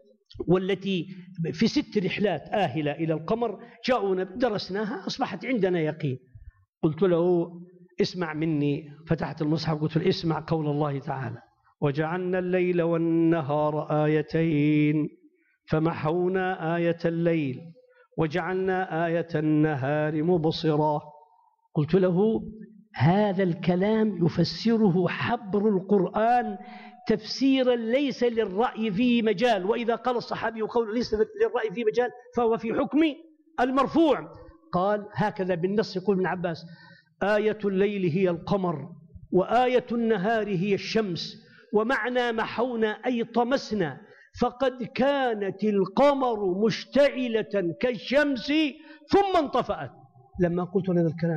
والتي في ست رحلات آهلة إلى القمر جاءونا درسناها أصبحت عندنا يقين. قلت له اسمع مني، فتحت المصحف قلت له اسمع قول الله تعالى وجعلنا الليل والنهار آيتين فمحونا آية الليل وجعلنا آية النهار مبصرة. قلت له هذا الكلام يفسره حبر القرآن تفسيرا ليس للرأي فيه مجال، وإذا قال الصحابي قول ليس للرأي فيه مجال فهو في حكم المرفوع. قال هكذا بالنص يقول ابن عباس آية الليل هي القمر وآية النهار هي الشمس، ومعنى محونا أي طمسنا، فقد كانت القمر مشتعلة كالشمس ثم انطفأت. لما قلت هذا الكلام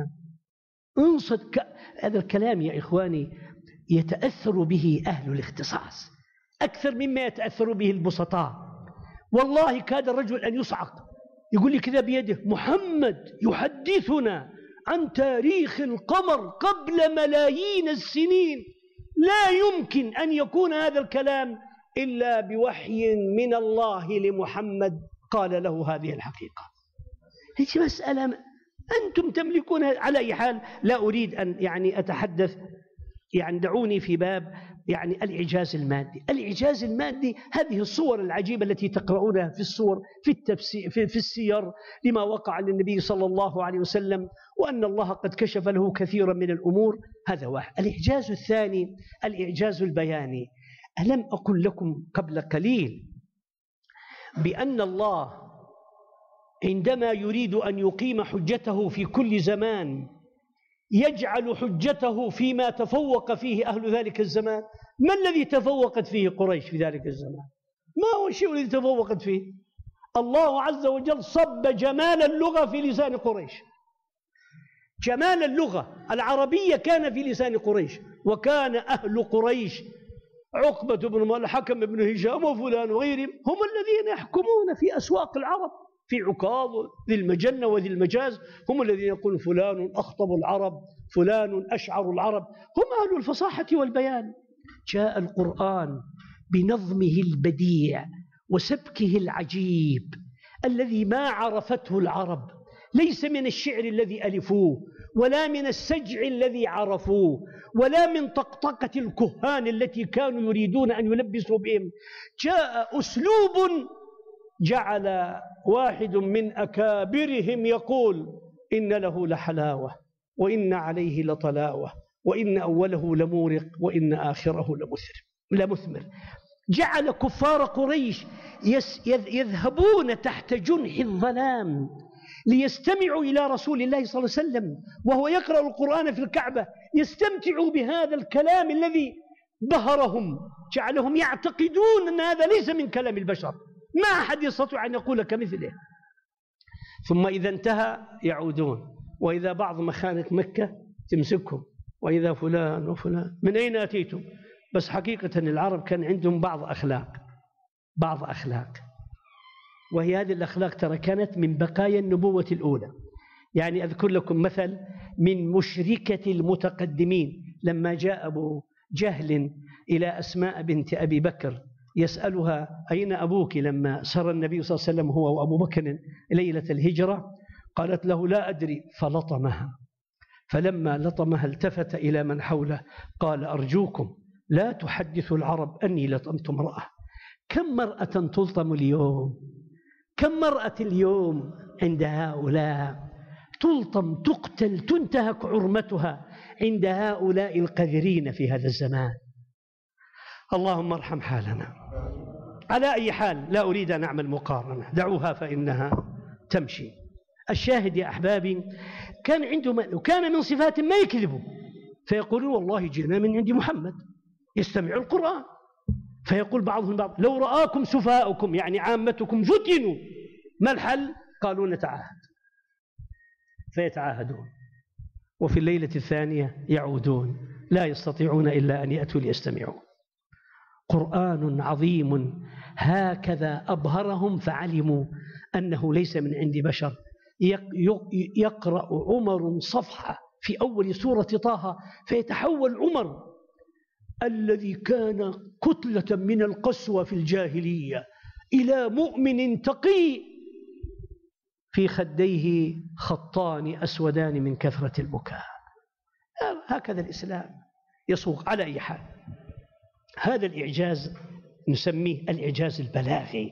انصت ك... هذا الكلام يا إخواني يتأثر به أهل الاختصاص أكثر مما يتأثر به البسطاء. والله كاد الرجل أن يصعق، يقول لي كذا بيده محمد يحدثنا عن تاريخ القمر قبل ملايين السنين، لا يمكن أن يكون هذا الكلام إلا بوحي من الله لمحمد قال له هذه الحقيقة. هذه مسألة أنتم تملكونها. على أي حال لا أريد أن يعني أتحدث، يعني دعوني في باب يعني الإعجاز المادي. الإعجاز المادي هذه الصور العجيبة التي تقرؤونها في الصور في التفسير في, في السير لما وقع للنبي صلى الله عليه وسلم، وأن الله قد كشف له كثيرا من الأمور. هذا واحد. الإعجاز الثاني الإعجاز البياني. ألم أقل لكم قبل قليل بأن الله عندما يريد أن يقيم حجته في كل زمان يجعل حجته فيما تفوق فيه أهل ذلك الزمان؟ ما الذي تفوقت فيه قريش في ذلك الزمان؟ ما هو الشيء الذي تفوقت فيه؟ الله عز وجل صب جمال اللغة في لسان قريش. جمال اللغة العربية كان في لسان قريش، وكان أهل قريش عقبة بن الحكم بن هشام وفلان وغيرهم هم الذين يحكمون في أسواق العرب، في عكاظ ذي المجنة وذي المجاز، هم الذين يقول فلان أخطب العرب، فلان أشعر العرب، هم أهل الفصاحة والبيان. جاء القرآن بنظمه البديع وسبكه العجيب الذي ما عرفته العرب، ليس من الشعر الذي ألفوه، ولا من السجع الذي عرفوه، ولا من طقطقة الكهان التي كانوا يريدون أن يلبسوا بهم. جاء أسلوب جعل واحد من أكابرهم يقول إن له لحلاوة وإن عليه لطلاوة وإن أوله لمورق وإن آخره لمثمر. جعل كفار قريش يذهبون تحت جنح الظلام ليستمعوا إلى رسول الله صلى الله عليه وسلم وهو يقرأ القرآن في الكعبة، يستمتعوا بهذا الكلام الذي بهرهم، جعلهم يعتقدون أن هذا ليس من كلام البشر، ما أحد يستطيع أن يقول كمثله. ثم إذا انتهى يعودون، وإذا بعض مخانة مكة تمسكهم، وإذا فلان وفلان من أين أتيتم؟ بس حقيقة العرب كان عندهم بعض أخلاق بعض أخلاق وهي هذه الأخلاق ترى كانت من بقايا النبوة الأولى. يعني أذكر لكم مثل من مشركة المتقدمين لما جاء أبو جهل إلى أسماء بنت أبي بكر يسألها أين أبوك لما سر النبي صلى الله عليه وسلم هو وأبو بكر ليلة الهجرة، قالت له لا أدري، فلطمها. فلما لطمها التفت إلى من حوله قال أرجوكم لا تحدثوا العرب أني لطمت امرأة. كم مرأة تلطم اليوم؟ كم مرأة اليوم عند هؤلاء تلطم تقتل تنتهك عرمتها عند هؤلاء القذرين في هذا الزمان. اللهم ارحم حالنا. على أي حال لا أريد أن أعمل مقارنة، دعوها فإنها تمشي. الشاهد يا أحبابي، كان عندهم وكان من صفات ما يكذبوا، فيقولون والله جئنا من عند محمد، يستمع القرآن، فيقول بعضهم بعض لو رآكم سفهاؤكم يعني عامتكم فتنوا ما الحل؟ قالوا نتعاهد، فيتعاهدون، وفي الليلة الثانية يعودون لا يستطيعون إلا أن يأتوا ليستمعوا. قرآن عظيم هكذا أبهرهم فعلموا أنه ليس من عند بشر. يقرأ عمر صفحة في أول سورة طه فيتحول عمر الذي كان كتلة من القسوة في الجاهلية إلى مؤمن تقي في خديه خطان أسودان من كثرة البكاء. هكذا الإسلام يصوغ. على أي حال، هذا الإعجاز نسميه الإعجاز البلاغي،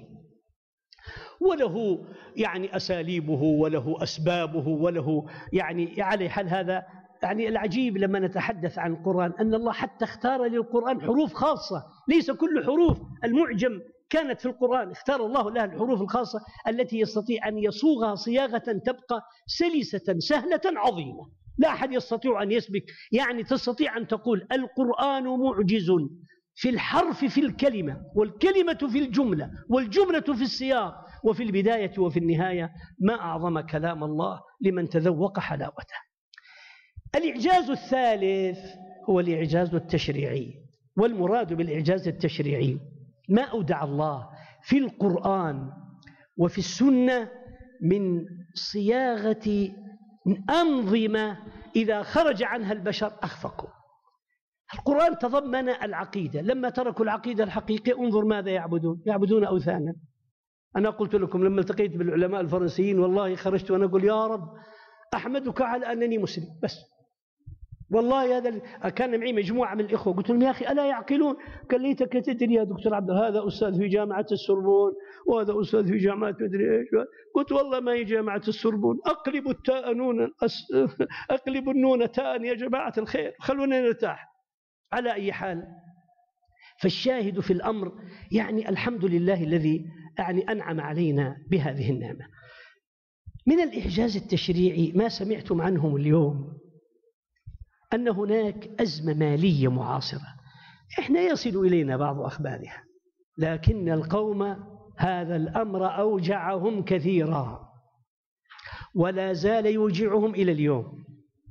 وله يعني أساليبه وله أسبابه وله يعني على حال. هذا يعني العجيب لما نتحدث عن القرآن أن الله حتى اختار للقرآن حروف خاصة، ليس كل حروف المعجم كانت في القرآن، اختار الله لها الحروف الخاصة التي يستطيع أن يصوغها صياغة تبقى سلسة سهلة عظيمة، لا أحد يستطيع أن يسبق. يعني تستطيع أن تقول القرآن معجز في الحرف في الكلمة، والكلمة في الجملة، والجملة في السياق، وفي البداية وفي النهاية. ما أعظم كلام الله لمن تذوق حلاوته. الإعجاز الثالث هو الإعجاز التشريعي، والمراد بالإعجاز التشريعي ما أودع الله في القرآن وفي السنة من صياغة أنظمة إذا خرج عنها البشر أخفقوا. القرآن تضمن العقيدة، لما تركوا العقيدة الحقيقية انظر ماذا يعبدون، يعبدون أوثانا. أنا قلت لكم لما التقيت بالعلماء الفرنسيين والله خرجت وأنا أقول يا رب أحمدك على أنني مسلم بس. والله هذا كان معي مجموعة من الإخوة قلت لهم يا أخي ألا يعقلون؟ قال ليتك تدري يا دكتور عبد هذا أستاذ في جامعة السوربون وهذا أستاذ في جامعة مدري إيش. قلت والله ما هي جامعة السوربون، أقلب التاء نونا أقلب النون تاء يا جماعة الخير خلونا نرتاح. على أي حال، فالشاهد في الأمر يعني الحمد لله الذي يعني أنعم علينا بهذه النعمة. من الإعجاز التشريعي ما سمعتم عنهم اليوم أن هناك أزمة مالية معاصرة، إحنا يصل إلينا بعض أخبارها، لكن القوم هذا الأمر أوجعهم كثيرا ولا زال يوجعهم إلى اليوم.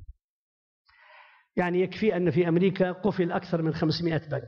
يعني يكفي أن في أمريكا قفل أكثر من خمسمائة بنك،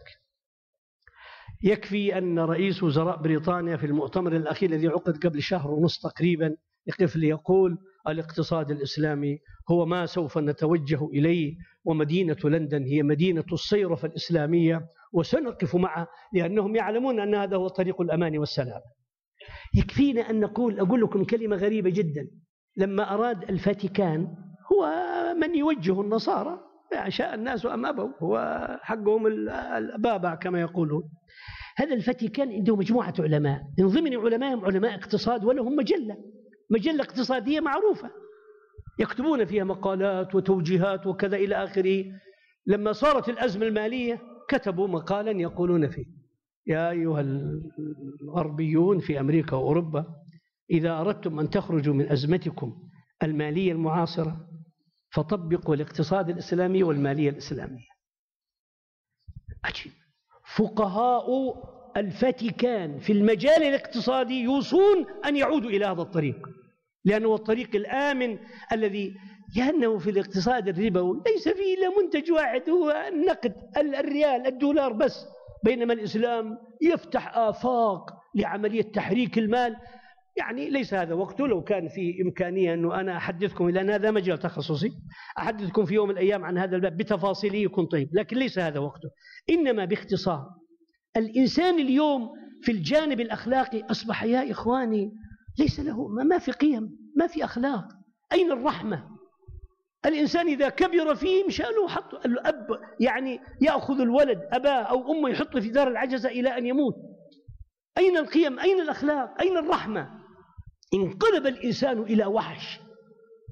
يكفي أن رئيس وزراء بريطانيا في المؤتمر الأخير الذي عقد قبل شهر ونصف تقريبا يقف ليقول الاقتصاد الإسلامي هو ما سوف نتوجه إليه، ومدينة لندن هي مدينة الصيرفة الإسلامية وسنقف معه لأنهم يعلمون أن هذا هو طريق الأمان والسلام. يكفينا أن نقول أقول لكم كلمة غريبة جدا. لما أراد الفاتيكان، هو من يوجه النصارى شاء الناس أم أبوا، هو حقهم البابع كما يقولون. هذا الفاتيكان عنده مجموعة علماء، من ضمن علمائهم علماء اقتصاد، ولهم مجلة مجلة اقتصادية معروفة يكتبون فيها مقالات وتوجيهات وكذا إلى آخره. لما صارت الأزمة المالية كتبوا مقالا يقولون فيه يا أيها الغربيون في أمريكا وأوروبا إذا أردتم أن تخرجوا من أزمتكم المالية المعاصرة فطبقوا الاقتصاد الإسلامي والمالية الإسلامية. عجيب. فقهاء الفاتيكان في المجال الاقتصادي يوصون أن يعودوا إلى هذا الطريق، لأنه الطريق الآمن الذي، لأنه في الاقتصاد الربوي ليس فيه إلا منتج واحد هو النقد الريال الدولار بس، بينما الإسلام يفتح آفاق لعملية تحريك المال. يعني ليس هذا وقته، لو كان في إمكانية أنه أنا أحدثكم، لأن هذا مجال تخصصي، أحدثكم في يوم من الأيام عن هذا الباب بتفاصيله يكون طيب، لكن ليس هذا وقته. إنما باختصار، الإنسان اليوم في الجانب الأخلاقي أصبح يا إخواني ليس له، ما في قيم، ما في أخلاق. أين الرحمة؟ الإنسان إذا كبر فيه مشانه حط الأب يعني يأخذ الولد أباه أو أمه يحطه في دار العجزة إلى أن يموت. أين القيم؟ أين الأخلاق؟ أين الرحمة؟ انقلب الإنسان إلى وحش.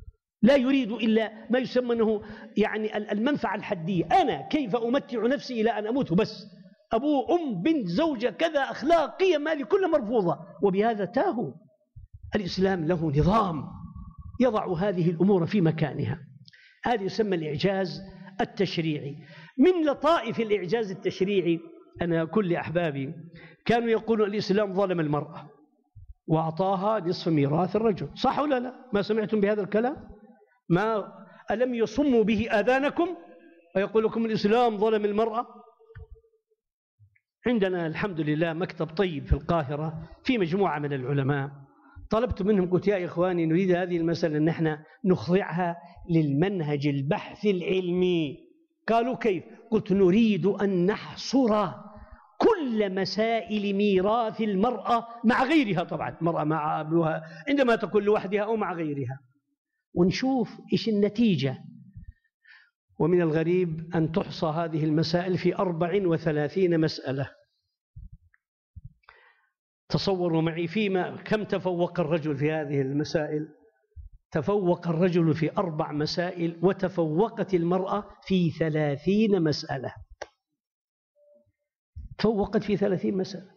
لا يريد إلا ما يسمى أنه يعني المنفعة الحدية. أنا كيف أمتع نفسي إلى أن أموت بس، أبوه أم بنت زوجة كذا أخلاق قيم هذه كلها مرفوضة، وبهذا تاهوا. الإسلام له نظام يضع هذه الأمور في مكانها. هذا يسمى الإعجاز التشريعي. من لطائف الإعجاز التشريعي، أنا كل أحبابي كانوا يقولون الإسلام ظلم المرأة وأعطاها نصف ميراث الرجل، صح ولا لا؟ ما سمعتم بهذا الكلام؟ ما ألم يصموا به آذانكم ويقول لكم الإسلام ظلم المرأة؟ عندنا الحمد لله مكتب طيب في القاهرة في مجموعة من العلماء، طلبت منهم قلت يا إخواني نريد هذه المسألة أن احنا نخضعها للمنهج البحث العلمي. قالوا كيف؟ قلت نريد أن نحصر كل مسائل ميراث المرأة مع غيرها، طبعا المرأة مع أبوها عندما تكون لوحدها أو مع غيرها، ونشوف إيش النتيجة. ومن الغريب أن تحصى هذه المسائل في أربع وثلاثين مسألة. تصوروا معي فيما كم تفوق الرجل في هذه المسائل. تفوق الرجل في أربع مسائل وتفوقت المرأة في ثلاثين مسألة. تفوقت في ثلاثين مسألة.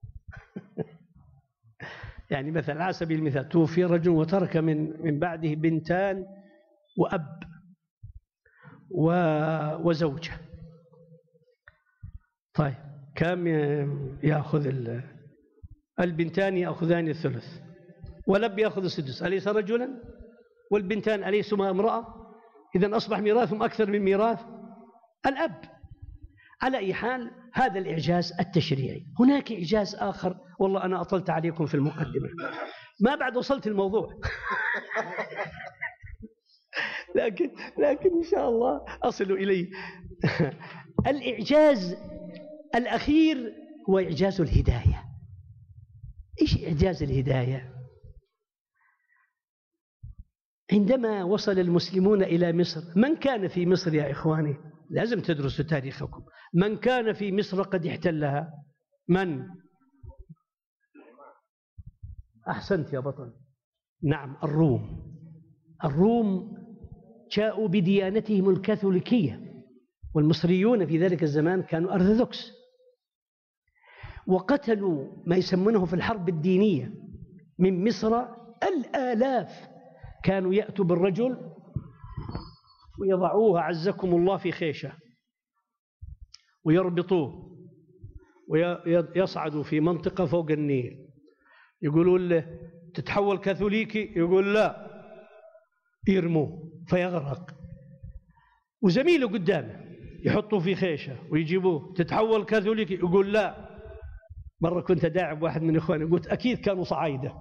يعني مثلا على سبيل المثال توفي رجل وترك من من بعده بنتان وأب وزوجة. طيب كم يأخذ البنتان؟ يأخذان الثلث والأب يأخذ السدس، أليس رجلا؟ والبنتان أليسما امرأة؟ إذن أصبح ميراثهم أكثر من ميراث الأب. على أي حال هذا الإعجاز التشريعي. هناك إعجاز آخر، والله أنا أطلت عليكم في المقدمة ما بعد وصلت الموضوع لكن لكن إن شاء الله أصل إليه. الإعجاز الأخير هو إعجاز الهداية. إيش إعجاز الهداية؟ عندما وصل المسلمون إلى مصر، من كان في مصر يا إخواني؟ لازم تدرسوا تاريخكم. من كان في مصر قد احتلها؟ من؟ أحسنت يا بطل، نعم الروم. الروم جاءوا بديانتهم الكاثوليكية، والمصريون في ذلك الزمان كانوا أرثوذكس، وقتلوا ما يسمونه في الحرب الدينية من مصر الآلاف. كانوا يأتوا بالرجل ويضعوه عزكم الله في خيشة ويربطوه ويصعدوا في منطقة فوق النيل، يقولون له تتحول كاثوليكي، يقول لا، يرموه فيغرق. وزميله قدامه يحطوه في خيشة ويجيبوه، تتحول كاثوليكي، يقول لا. مرة كنت داعب واحد من إخواني قلت أكيد كانوا صعايدة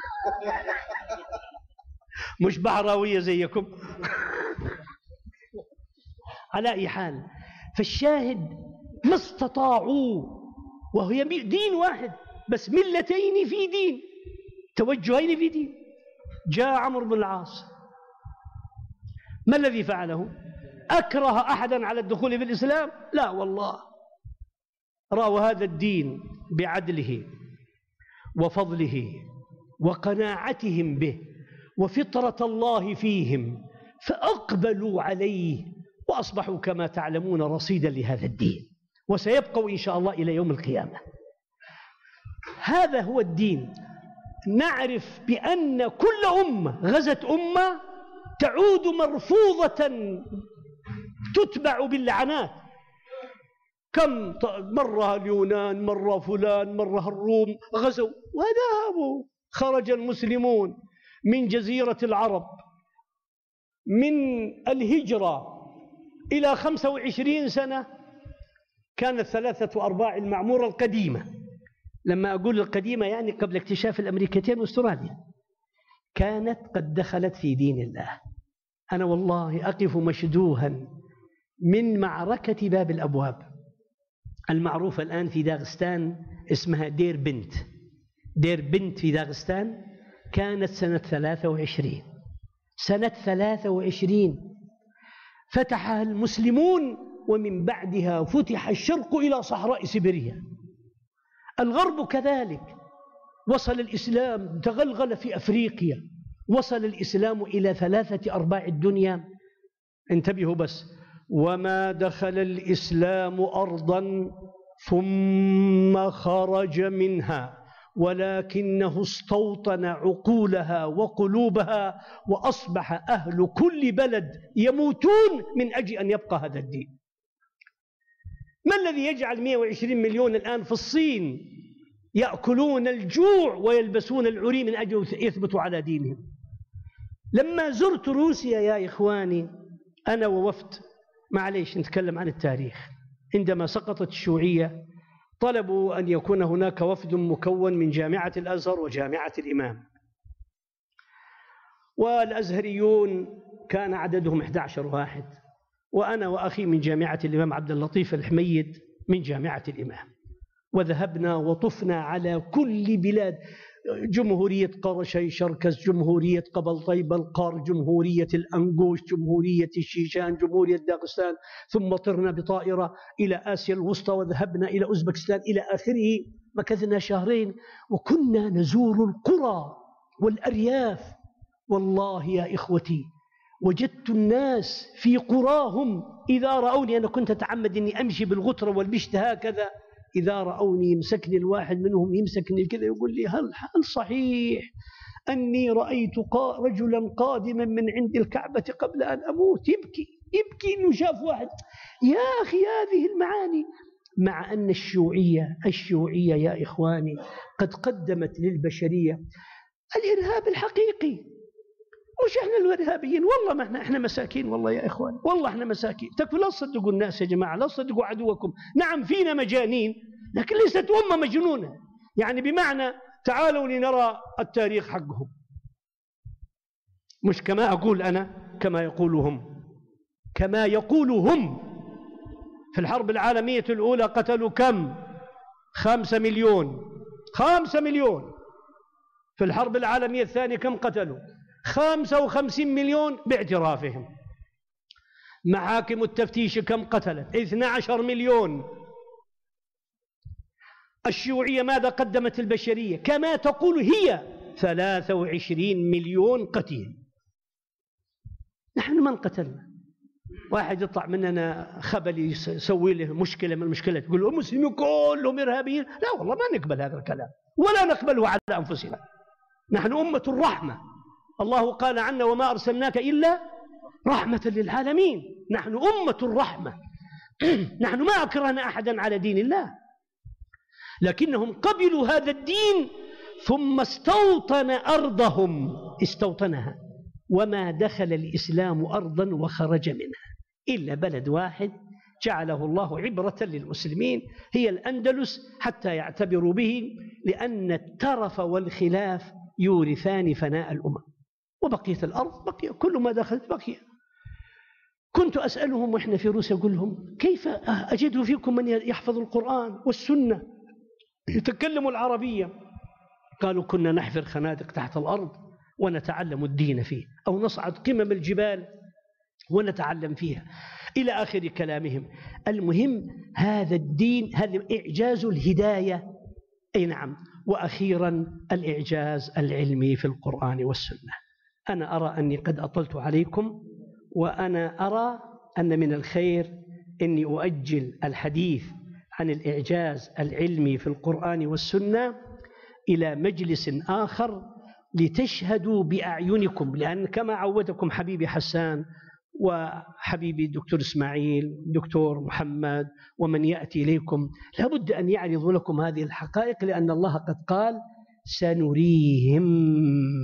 مش بحراوية زيكم على أي حال، فالشاهد ما استطاعوا، وهي دين واحد بس ملتين في دين، توجهين في دين. جاء عمرو بن العاص، ما الذي فعله؟ أكره أحدا على الدخول في الإسلام؟ لا والله، رأوا هذا الدين بعدله وفضله وقناعتهم به وفطرة الله فيهم، فأقبلوا عليه وأصبحوا كما تعلمون رصيدا لهذا الدين، وسيبقوا إن شاء الله إلى يوم القيامة. هذا هو الدين. نعرف بأن كل أمة غزت أمة تعود مرفوضة تتبع باللعنات. كم مرة اليونان، مرة فلان، مرة الروم غزوا وذهبوا. خرج المسلمون من جزيرة العرب من الهجرة إلى خمسة وعشرين سنة، كانت ثلاثة أرباع المعمورة القديمة. لما أقول القديمة يعني قبل اكتشاف الأمريكتين وأستراليا، كانت قد دخلت في دين الله. أنا والله أقف مشدوها من معركة باب الأبواب المعروفة الآن في داغستان، اسمها دير بنت. دير بنت في داغستان كانت سنة ثلاثة وعشرين سنة ثلاثة وعشرين فتحها المسلمون، ومن بعدها فتح الشرق إلى صحراء سيبيريا. الغرب كذلك، وصل الإسلام تغلغل في أفريقيا وصل الإسلام إلى ثلاثة أرباع الدنيا. انتبهوا بس، وما دخل الإسلام أرضا ثم خرج منها، ولكنه استوطن عقولها وقلوبها، وأصبح أهل كل بلد يموتون من أجل أن يبقى هذا الدين. ما الذي يجعل مئة وعشرين مليون الآن في الصين يأكلون الجوع ويلبسون العري من أجل يثبتوا على دينهم؟ لما زرت روسيا يا إخواني أنا ووفد، معليش نتكلم عن التاريخ، عندما سقطت الشيوعية طلبوا أن يكون هناك وفد مكون من جامعة الأزهر وجامعة الإمام، والأزهريون كان عددهم أحد عشر واحد، وأنا وأخي من جامعة الإمام عبد اللطيف الحميد من جامعة الإمام، وذهبنا وطفنا على كل بلاد، جمهورية قرشي شركس، جمهورية قبلطي القار، جمهورية الأنغوش، جمهورية الشيشان، جمهورية داغستان، ثم طرنا بطائرة إلى آسيا الوسطى وذهبنا إلى أوزبكستان إلى آخره. مكثنا شهرين وكنا نزور القرى والأرياف. والله يا إخوتي وجدت الناس في قراهم إذا رأوني، أنا كنت أتعمد أني أمشي بالغترة والبشت هكذا، إذا رأوني يمسكني الواحد منهم يمسكني كذا يقول لي هل, هل صحيح أني رأيت رجلا قادما من عند الكعبة قبل أن أموت؟ يبكي يبكي إنه شاف واحد. يا أخي هذه المعاني، مع أن الشيوعية الشيوعية يا إخواني قد قدمت للبشرية الإرهاب الحقيقي. مش احنا الارهابيين، والله ما احنا احنا مساكين، والله يا اخوان والله احنا مساكين. تكفي لا تصدقوا الناس يا جماعه، لا تصدقوا عدوكم. نعم فينا مجانين لكن ليست امه مجنونه، يعني بمعنى تعالوا لنرى التاريخ حقهم، مش كما اقول انا، كما يقولهم كما يقولهم. في الحرب العالميه الاولى قتلوا كم؟ خمسة مليون خمسة مليون. في الحرب العالميه الثانيه كم قتلوا؟ خمسة وخمسين مليون باعترافهم. محاكم التفتيش كم قتلت؟ اثني عشر مليون. الشيوعية ماذا قدمت البشرية؟ كما تقول هي ثلاثة وعشرين مليون قتيل. نحن من قتلنا؟ واحد يطلع مننا خبل يسوي له مشكلة من المشكلات يقول له المسلمين كلهم إرهابيين. لا والله ما نقبل هذا الكلام ولا نقبله على أنفسنا. نحن أمة الرحمة، الله قال عنا وما أرسلناك إلا رحمة للعالمين. نحن أمة الرحمة. نحن ما أكرهنا أحدا على دين الله، لكنهم قبلوا هذا الدين ثم استوطن أرضهم، استوطنها. وما دخل الإسلام أرضا وخرج منها إلا بلد واحد جعله الله عبرة للمسلمين، هي الأندلس، حتى يعتبروا به، لأن الترف والخلاف يورثان فناء الأمم. وبقية الأرض بقي، كل ما دخلت بقي. كنت أسألهم وإحنا في روسيا أقول لهم كيف أجد فيكم من يحفظ القرآن والسنة يتكلم العربية؟ قالوا كنا نحفر خنادق تحت الأرض ونتعلم الدين فيه، أو نصعد قمم الجبال ونتعلم فيها، إلى آخر كلامهم. المهم هذا الدين، هذا إعجاز الهداية، أي نعم. وأخيرا الإعجاز العلمي في القرآن والسنة. أنا أرى أني قد أطلت عليكم، وأنا أرى أن من الخير أني أؤجل الحديث عن الإعجاز العلمي في القرآن والسنة إلى مجلس آخر لتشهدوا بأعينكم، لأن كما عودكم حبيبي حسان وحبيبي الدكتور إسماعيل، دكتور محمد، ومن يأتي إليكم لابد أن يعرضوا لكم هذه الحقائق، لأن الله قد قال سنريهم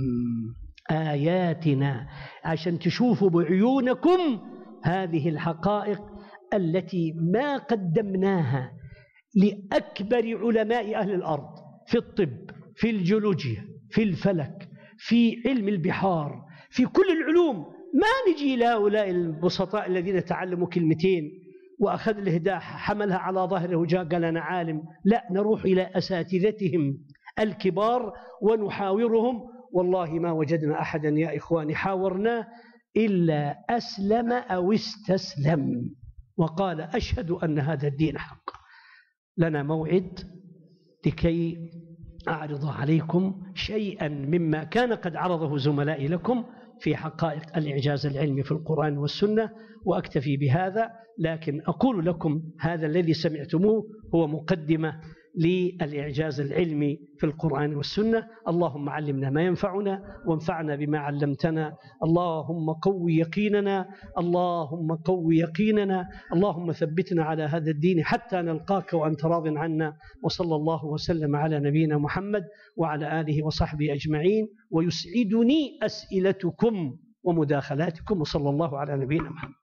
آياتنا، عشان تشوفوا بعيونكم هذه الحقائق التي ما قدمناها لأكبر علماء أهل الأرض في الطب، في الجيولوجيا، في الفلك، في علم البحار، في كل العلوم. ما نجي إلى هؤلاء البسطاء الذين تعلموا كلمتين وأخذ الهداء حملها على ظهره وجاء قال أنا عالم. لا، نروح إلى أساتذتهم الكبار ونحاورهم. والله ما وجدنا أحدا يا إخواني حاورناه إلا أسلم أو استسلم وقال أشهد أن هذا الدين حق. لنا موعد لكي أعرض عليكم شيئا مما كان قد عرضه زملائي لكم في حقائق الإعجاز العلمي في القرآن والسنة، وأكتفي بهذا. لكن أقول لكم هذا الذي سمعتموه هو مقدمة للإعجاز العلمي في القرآن والسنة. اللهم علمنا ما ينفعنا وانفعنا بما علمتنا. اللهم قو يقيننا، اللهم قو يقيننا، اللهم ثبتنا على هذا الدين حتى نلقاك وأنت راض عنا. وصلى الله وسلم على نبينا محمد وعلى آله وصحبه أجمعين. ويسعدني أسئلتكم ومداخلاتكم، وصلى الله على نبينا محمد.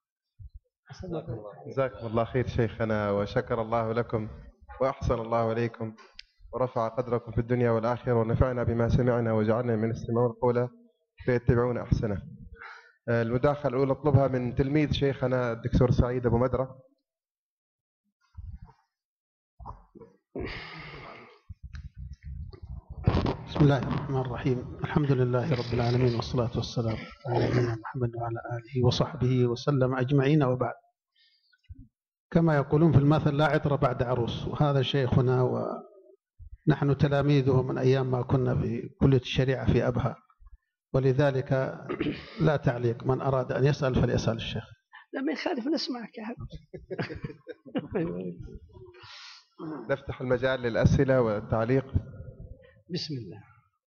جزاكم الله خير شيخنا، وشكر الله لكم وأحسن الله عليكم ورفع قدركم في الدنيا والآخرة، ونفعنا بما سمعنا وجعلنا من يستمعون القول فيتبعون أحسنه. المداخلة الأولى أطلبها من تلميذ شيخنا الدكتور سعيد أبو مدرة. بسم الله الرحمن الرحيم. الحمد لله رب العالمين، والصلاة والسلام على نبينا محمد وعلى آله وصحبه وسلم أجمعين، وبعد. كما يقولون في المثل: لا عطر بعد عروس. وهذا شيخنا ونحن تلاميذه من أيام ما كنا في كلية الشريعة في أبها، ولذلك لا تعليق. من أراد أن يسأل فليسأل الشيخ. لا ما يخالف، نسمعك يا حبيبي. نفتح المجال للأسئلة والتعليق. بسم الله.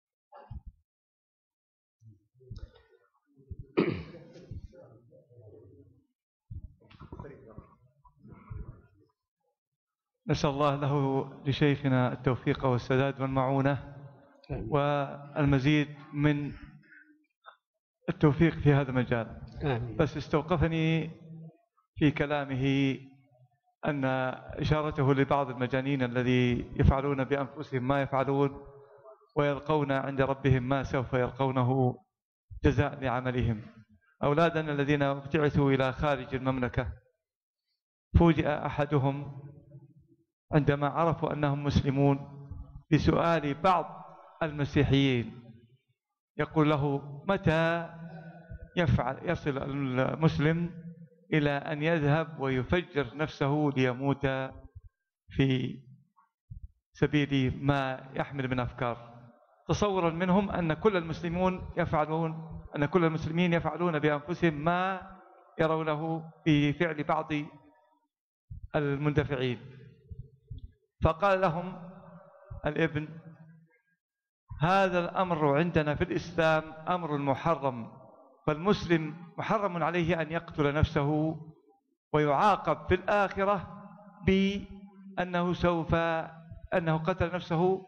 نسأل الله له لشيخنا التوفيق والسداد والمعونة والمزيد من التوفيق في هذا المجال. آمين. بس استوقفني في كلامه أن إشارته لبعض المجانين الذي يفعلون بأنفسهم ما يفعلون ويلقون عند ربهم ما سوف يلقونه جزاء لعملهم. أولادنا الذين ابتعثوا إلى خارج المملكة، فوجئ أحدهم عندما عرفوا أنهم مسلمون بسؤال بعض المسيحيين يقول له: متى يفعل يصل المسلم إلى أن يذهب ويفجر نفسه ليموت في سبيل ما يحمل من أفكار، تصورا منهم أن كل المسلمون يفعلون أن كل المسلمين يفعلون بأنفسهم ما يرونه في فعل بعض المندفعين. فقال لهم الابن: هذا الأمر عندنا في الإسلام أمر محرم، فالمسلم محرم عليه أن يقتل نفسه ويعاقب في الآخرة بأنه سوف أنه قتل نفسه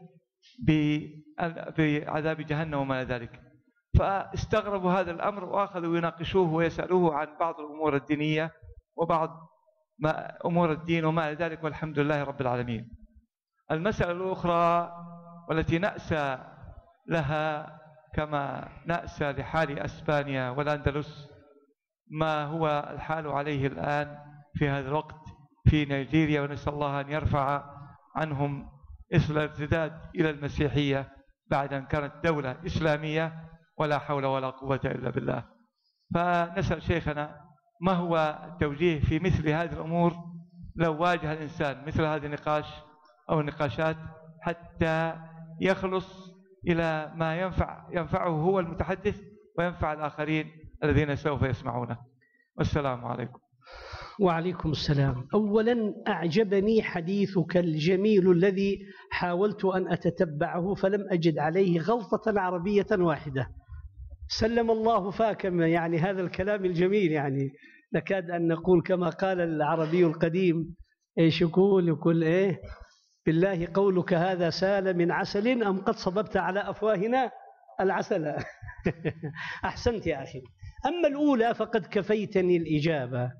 بعذاب جهنم وما ذلك. فاستغربوا هذا الأمر وأخذوا يناقشوه ويسألوه عن بعض الأمور الدينية وبعض ما أمور الدين وما ذلك، والحمد لله رب العالمين. المسألة الأخرى والتي نأسى لها كما نأسى لحال أسبانيا والأندلس ما هو الحال عليه الآن في هذا الوقت في نيجيريا، ونسأل الله أن يرفع عنهم إثر الارتداد إلى المسيحية بعد أن كانت دولة إسلامية، ولا حول ولا قوة إلا بالله. فنسأل شيخنا ما هو التوجيه في مثل هذه الأمور لو واجه الإنسان مثل هذه النقاش أو النقاشات حتى يخلص إلى ما ينفع ينفعه هو المتحدث وينفع الآخرين الذين سوف يسمعونه. والسلام عليكم. وعليكم السلام. أولا أعجبني حديثك الجميل الذي حاولت أن أتتبعه فلم أجد عليه غلطة عربية واحدة. سلم الله فاك، يعني هذا الكلام الجميل، يعني نكاد أن نقول كما قال العربي القديم: إيش يقول يقول إيه بالله قولك هذا سال من عسل أم قد صببت على أفواهنا العسل. أحسنت يا أخي. أما الأولى فقد كفيتني الإجابة.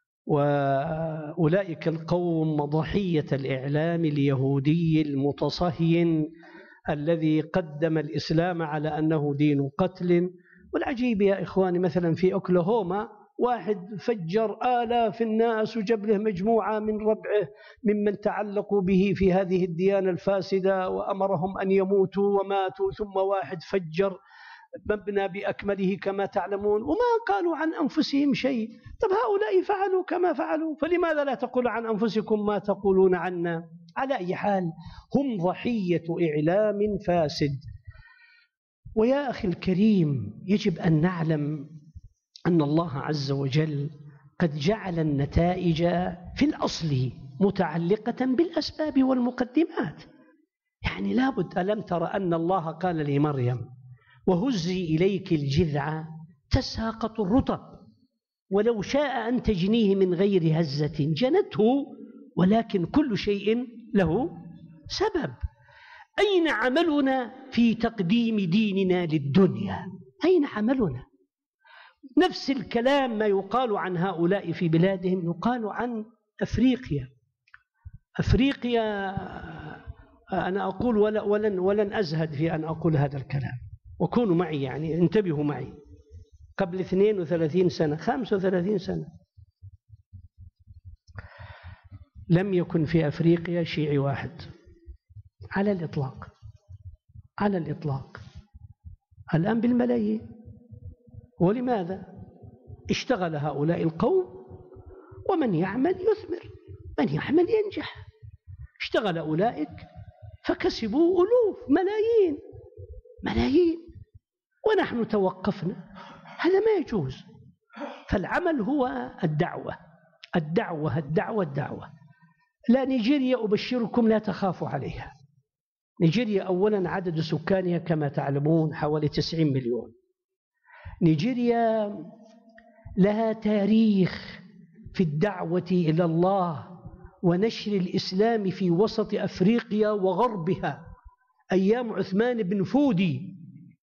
وأولئك القوم ضحية الإعلام اليهودي المتصهين الذي قدم الإسلام على أنه دين قتل. والعجيب يا إخواني مثلا في أوكلاهوما واحد فجر آلاف الناس وجاب له مجموعة من ربعه ممن تعلقوا به في هذه الديانة الفاسدة وأمرهم أن يموتوا وماتوا، ثم واحد فجر مبنى بأكمله كما تعلمون وما قالوا عن أنفسهم شيء. طب هؤلاء فعلوا كما فعلوا، فلماذا لا تقول عن أنفسكم ما تقولون عنا؟ على أي حال هم ضحية إعلام فاسد. ويا أخي الكريم، يجب أن نعلم أن الله عز وجل قد جعل النتائج في الأصل متعلقة بالأسباب والمقدمات. يعني لابد، ألم تر أن الله قال لمريم وهزي إليك الجذع تساقط الرطب ولو شاء أن تجنيه من غير هزة جنته، ولكن كل شيء له سبب. أين عملنا في تقديم ديننا للدنيا؟ أين عملنا؟ نفس الكلام ما يقال عن هؤلاء في بلادهم يقال عن أفريقيا. أفريقيا أنا أقول ولن, ولن أزهد في أن أقول هذا الكلام، وكونوا معي يعني انتبهوا معي. قبل اثنين وثلاثين سنة خمسة وثلاثين سنة لم يكن في أفريقيا شيعي واحد على الإطلاق، على الإطلاق. الآن بالملايين. ولماذا؟ اشتغل هؤلاء القوم، ومن يعمل يثمر، من يعمل ينجح. اشتغل أولئك فكسبوا ألوف، ملايين ملايين، ونحن توقفنا. هذا ما يجوز. فالعمل هو الدعوة الدعوة الدعوة الدعوة. لا، نيجيريا أبشركم لا تخافوا عليها. نيجيريا أولا عدد سكانها كما تعلمون حوالي تسعين مليون. نيجيريا لها تاريخ في الدعوة إلى الله ونشر الإسلام في وسط أفريقيا وغربها أيام عثمان بن فودي،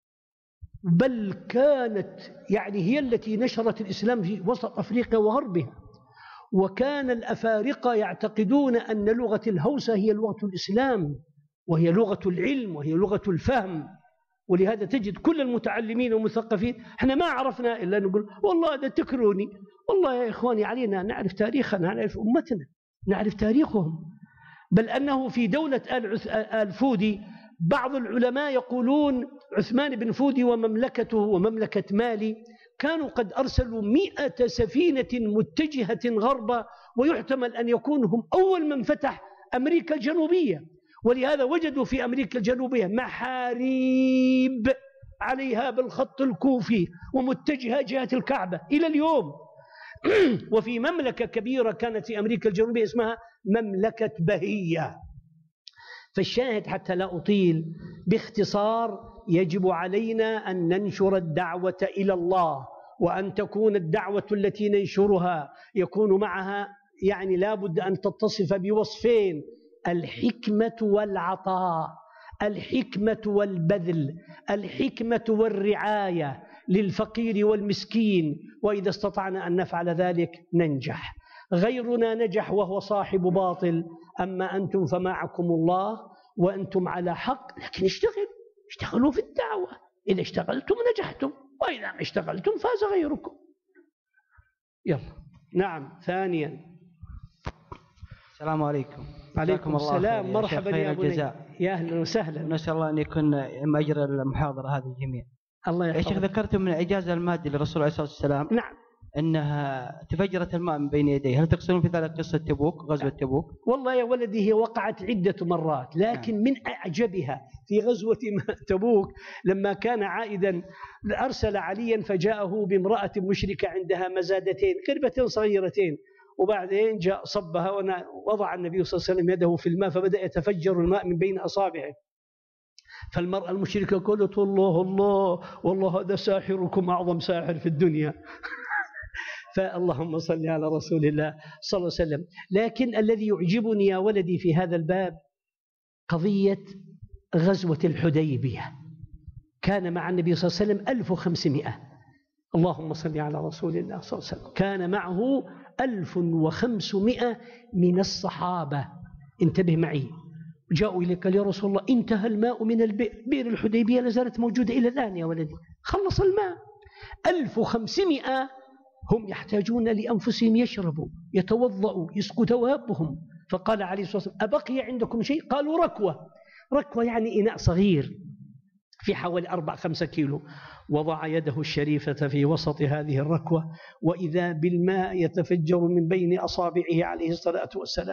بل كانت يعني هي التي نشرت الإسلام في وسط أفريقيا وغربها. وكان الأفارقة يعتقدون أن لغة الهوسة هي لغة الإسلام، وهي لغة العلم، وهي لغة الفهم. ولهذا تجد كل المتعلمين والمثقفين احنا ما عرفنا إلا نقول والله هذا تكروني. والله يا إخواني علينا نعرف تاريخنا، نعرف أمتنا، نعرف تاريخهم. بل أنه في دولة آل فودي بعض العلماء يقولون عثمان بن فودي ومملكته ومملكة مالي كانوا قد أرسلوا مئة سفينة متجهة غربا، ويحتمل أن يكونوا هم أول من فتح أمريكا الجنوبية. ولهذا وجدوا في أمريكا الجنوبية محاريب عليها بالخط الكوفي ومتجهة جهة الكعبة إلى اليوم. وفي مملكة كبيرة كانت في أمريكا الجنوبية اسمها مملكة بهية. فالشاهد حتى لا أطيل باختصار، يجب علينا أن ننشر الدعوة إلى الله، وأن تكون الدعوة التي ننشرها يكون معها يعني لابد أن تتصف بوصفين: الحكمة والعطاء، الحكمة والبذل، الحكمة والرعاية للفقير والمسكين. وإذا استطعنا أن نفعل ذلك ننجح. غيرنا نجح وهو صاحب باطل. أما أنتم فمعكم الله وأنتم على حق، لكن اشتغل اشتغلوا في الدعوة. إذا اشتغلتم نجحتم، وإذا ما اشتغلتم فاز غيركم. يلا. نعم. ثانيا. السلام عليكم. عليكم السلام. مرحبا يا بني. يا أهلا وسهلا. نسأل الله أن يكون أجر المحاضرة هذه الجميع. الله يحفظك. يا شيخ، ذكرتم من الإجازة المادي للرسول عليه الصلاة والسلام. نعم. أنها تفجرت الماء من بين يديه. هل تقصدون في ذلك قصة تبوك، غزوة تبوك؟ والله يا ولدي هي وقعت عدة مرات، لكن نعم. من أعجبها في غزوة تبوك لما كان عائدا أرسل عليا فجاءه بامرأة مشركة عندها مزادتين كربتين صغيرتين، وبعدين جاء صبها ووضع النبي صلى الله عليه وسلم يده في الماء فبدأ يتفجر الماء من بين أصابعه. فالمرأة المشركة قالت الله الله والله هذا ساحركم أعظم ساحر في الدنيا. فاللهم صل على رسول الله صلى الله عليه وسلم. لكن الذي يعجبني يا ولدي في هذا الباب قضية غزوة الحديبية. كان مع النبي صلى الله عليه وسلم ألف وخمسمائة. اللهم صل على رسول الله صلى الله عليه وسلم. كان معه ألف وخمسمائة من الصحابة. انتبه معي. جاءوا إليك قال يا رسول الله انتهى الماء من البئر، بئر الحديبية لازالت موجودة إلى الآن يا ولدي، خلص الماء. ألف وخمسمائة هم يحتاجون لأنفسهم يشربوا يتوضأوا يسقوا ثوابهم. فقال عليه الصلاة والسلام أبقي عندكم شيء؟ قالوا ركوة. ركوة يعني إناء صغير في حوالي أربع خمسة كيلو. وضع يده الشريفة في وسط هذه الركوة، وإذا بالماء يتفجر من بين أصابعه عليه الصلاة والسلام.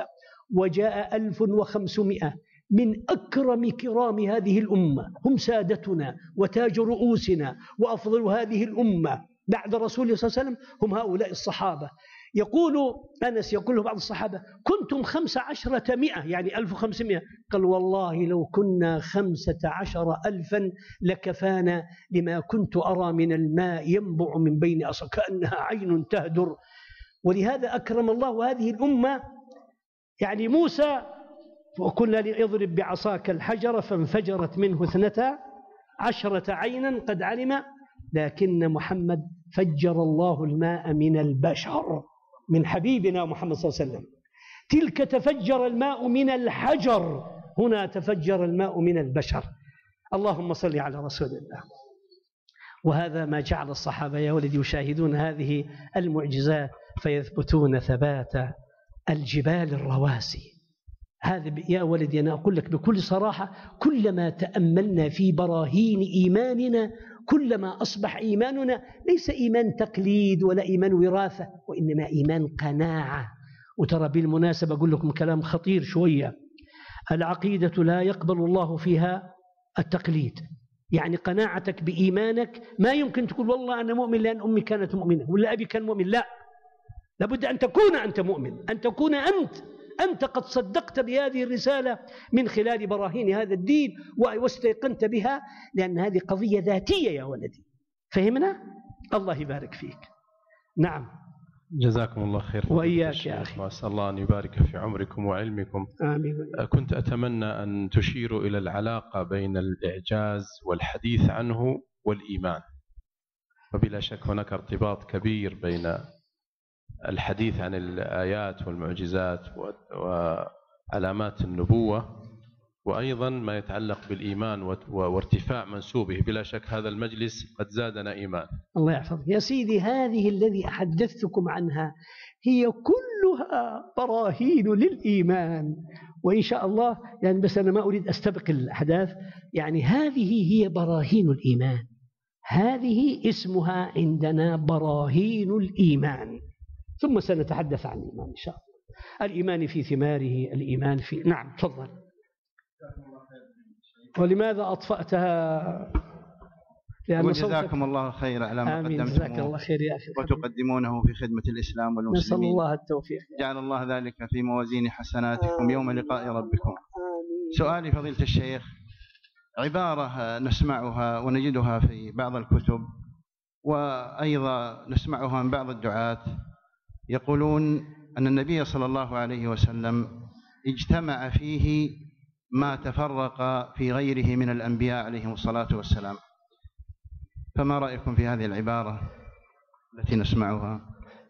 وجاء ألف وخمسمائة من أكرم كرام هذه الأمة، هم سادتنا وتاج رؤوسنا وأفضل هذه الأمة بعد رسول الله صلى الله عليه وسلم، هم هؤلاء الصحابة. يقول أنس، يقول له بعض الصحابة: كنتم خمس عشرة مئة، يعني ألف وخمسمائة. قال: والله لو كنا خمسة عشر ألفا لكفانا لما كنت أرى من الماء ينبع من بين أصابع كأنها عين تهدر. ولهذا أكرم الله هذه الأمة. يعني موسى: وقلنا ليضرب بعصاك الحجر فانفجرت منه اثنتا عشرة عينا قد علم. لكن محمد فجر الله الماء من البشر، من حبيبنا محمد صلى الله عليه وسلم. تلك تفجر الماء من الحجر، هنا تفجر الماء من البشر. اللهم صل على رسول الله. وهذا ما جعل الصحابة يا ولدي يشاهدون هذه المعجزات فيثبتون ثبات الجبال الرواسي. هذا يا ولدي أنا أقول لك بكل صراحة، كلما تأملنا في براهين إيماننا كلما أصبح إيماننا ليس إيمان تقليد ولا إيمان وراثة، وإنما إيمان قناعة. وترى بالمناسبة أقول لكم كلام خطير شوية: العقيدة لا يقبل الله فيها التقليد. يعني قناعتك بإيمانك ما يمكن تقول والله أنا مؤمن لأن أمي كانت مؤمنة ولا أبي كان مؤمن. لا، لابد أن تكون أنت مؤمن، أن تكون أنت أنت قد صدقت بهذه الرسالة من خلال براهين هذا الدين واستيقنت بها، لأن هذه قضية ذاتية يا ولدي. فهمنا؟ الله يبارك فيك. نعم، جزاكم الله خير. وإياك يا أخي، وأسأل الله أن يبارك في عمركم وعلمكم. آمين. كنت أتمنى أن تشيروا إلى العلاقة بين الإعجاز والحديث عنه والإيمان. وبلا شك هناك ارتباط كبير بين الحديث عن الآيات والمعجزات وعلامات النبوة وأيضا ما يتعلق بالإيمان وارتفاع منسوبه. بلا شك هذا المجلس قد زادنا إيمان. الله يحفظك يا سيدي. هذه الذي أحدثتكم عنها هي كلها براهين للإيمان، وإن شاء الله يعني بس أنا ما أريد أستبق الأحداث. يعني هذه هي براهين الإيمان، هذه اسمها عندنا براهين الإيمان. ثم سنتحدث عن الإيمان إن شاء الله. الإيمان في ثماره، الإيمان في نعم. تفضل. ولماذا أطفأتها؟ وجزاكم الله خير على ما قدمتموه وتقدمونه في خدمة الإسلام والمسلمين. نسأل الله التوفيق. جعل الله ذلك في موازين حسناتكم يوم لقاء ربكم. سؤالي فضيلة الشيخ، عبارة نسمعها ونجدها في بعض الكتب وأيضا نسمعها من بعض الدعاة، يقولون أن النبي صلى الله عليه وسلم اجتمع فيه ما تفرق في غيره من الأنبياء عليهم الصلاة والسلام. فما رأيكم في هذه العبارة التي نسمعها؟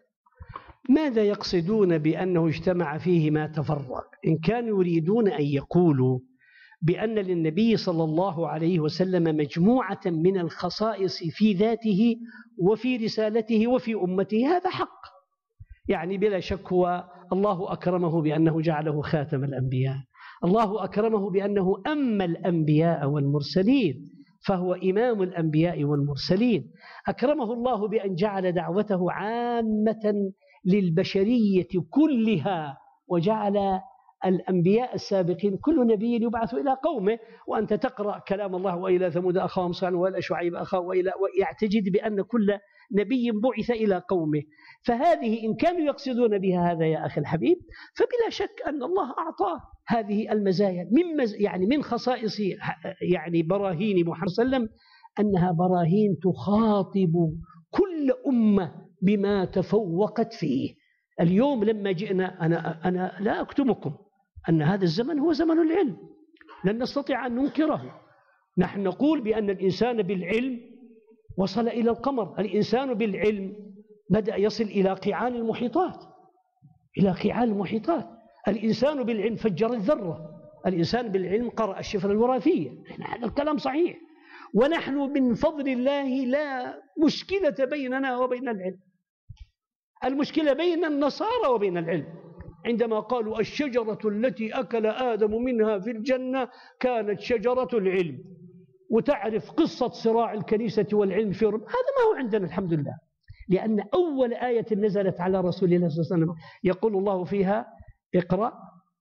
ماذا يقصدون بأنه اجتمع فيه ما تفرق؟ إن كانوا يريدون أن يقولوا بأن للنبي صلى الله عليه وسلم مجموعة من الخصائص في ذاته وفي رسالته وفي أمته، هذا حق. يعني بلا شك هو الله أكرمه بأنه جعله خاتم الأنبياء، الله أكرمه بأنه أما الأنبياء والمرسلين، فهو إمام الأنبياء والمرسلين. أكرمه الله بأن جعل دعوته عامة للبشرية كلها، وجعل الأنبياء السابقين كل نبي يبعث إلى قومه. وأنت تقرأ كلام الله: وإلى ثمود أخاهم صالحا وإلى شعيب أخاهم وإلى، ويعتقد بأن كل نبي بعث إلى قومه. فهذه إن كانوا يقصدون بها هذا يا أخي الحبيب، فبلا شك أن الله أعطاه هذه المزايا من مز يعني من خصائص يعني براهين محمد صلى الله عليه وسلم أنها براهين تخاطب كل أمة بما تفوقت فيه. اليوم لما جئنا، أنا أنا لا أكتمكم أن هذا الزمن هو زمن العلم، لن نستطيع أن ننكره. نحن نقول بأن الإنسان بالعلم وصل إلى القمر، الإنسان بالعلم بدأ يصل إلى قيعان المحيطات، إلى قيعان المحيطات. الإنسان بالعلم فجر الذرة، الإنسان بالعلم قرأ الشفرة الوراثية. هذا الكلام صحيح. ونحن من فضل الله لا مشكلة بيننا وبين العلم، المشكلة بين النصارى وبين العلم. عندما قالوا الشجرة التي أكل آدم منها في الجنة كانت شجرة العلم، وتعرف قصة صراع الكنيسة والعلم في روما، هذا ما هو عندنا الحمد لله. لأن أول آية نزلت على رسول الله صلى الله عليه وسلم يقول الله فيها: اقرأ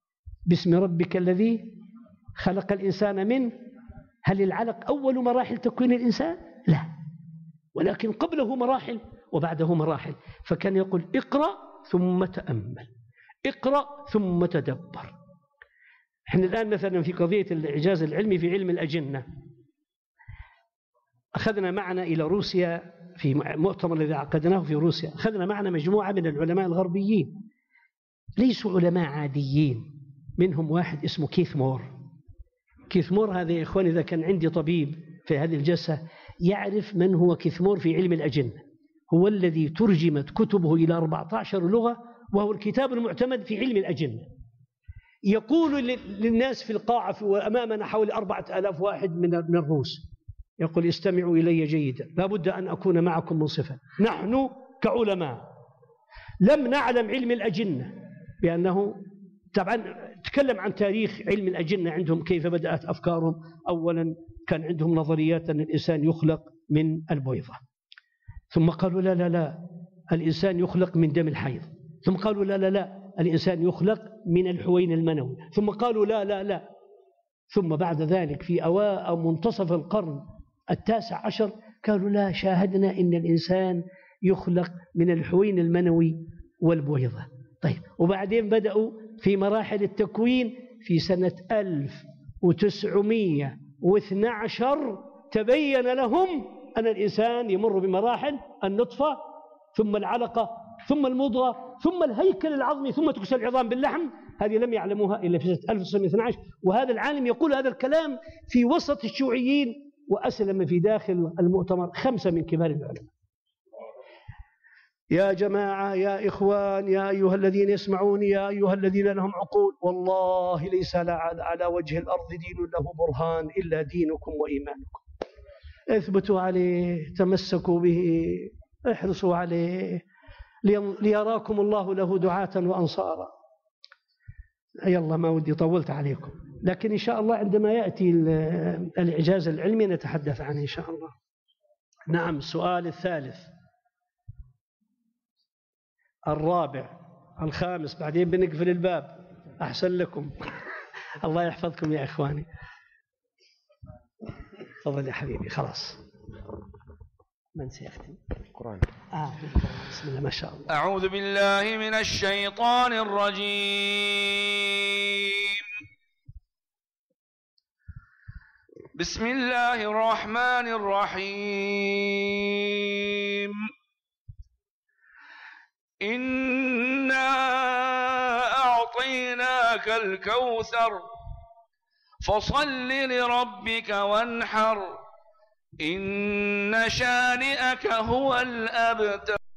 باسم ربك الذي خلق الإنسان من. هل العلق أول مراحل تكوين الإنسان؟ لا، ولكن قبله مراحل وبعده مراحل. فكان يقول اقرأ ثم تأمل، اقرأ ثم تدبر. احنا الآن مثلا في قضية الإعجاز العلمي في علم الأجنة، أخذنا معنا إلى روسيا في مؤتمر الذي عقدناه في روسيا، أخذنا معنا مجموعة من العلماء الغربيين ليسوا علماء عاديين، منهم واحد اسمه كيث مور. كيث مور هذا يا إخوان إذا كان عندي طبيب في هذه الجلسة يعرف من هو كيث مور في علم الأجنة، هو الذي ترجمت كتبه إلى أربعة عشر لغة، وهو الكتاب المعتمد في علم الأجنة. يقول للناس في القاعة وأمامنا حوالي أربعة آلاف واحد من الروس، يقول استمعوا إلي جيدا، لابد أن أكون معكم منصفا. نحن كعلماء لم نعلم علم الأجنة بأنه، طبعا تكلم عن تاريخ علم الأجنة عندهم كيف بدأت أفكارهم. أولا كان عندهم نظريات أن الإنسان يخلق من البويضة، ثم قالوا لا لا لا الإنسان يخلق من دم الحيض، ثم قالوا لا لا لا الإنسان يخلق من الحوين المنوي، ثم قالوا لا لا لا ثم بعد ذلك في أواء منتصف القرن التاسع عشر قالوا لا، شاهدنا إن الإنسان يخلق من الحوين المنوي والبويضة. طيب، وبعدين بدأوا في مراحل التكوين في سنة ألف وتسعمائة واثني عشر تبين لهم أن الإنسان يمر بمراحل النطفة ثم العلقة ثم المضغة ثم الهيكل العظمي ثم تكسى العظام باللحم. هذه لم يعلموها إلا في سنة ألف وتسعمائة واثني عشر، وهذا العالم يقول هذا الكلام في وسط الشيوعيين، وأسلم في داخل المؤتمر خمسة من كبار العلماء. يا جماعة، يا إخوان، يا أيها الذين يسمعون، يا أيها الذين لهم عقول، والله ليس على وجه الأرض دين له برهان إلا دينكم وإيمانكم. اثبتوا عليه، تمسكوا به، احرصوا عليه ليراكم الله له دعاة وأنصارا. يلا ما ودي طولت عليكم، لكن إن شاء الله عندما يأتي الإعجاز العلمي نتحدث عنه إن شاء الله. نعم، السؤال الثالث، الرابع، الخامس، بعدين بنقفل الباب. أحسن لكم. الله يحفظكم يا إخواني. تفضل يا حبيبي. خلاص، من سيختم القرآن؟ آه بسم الله ما شاء الله. أعوذ بالله من الشيطان الرجيم. بسم الله الرحمن الرحيم. إنا أعطيناك الكوثر فصل لربك وانحر إن شانئك هو الأبتر.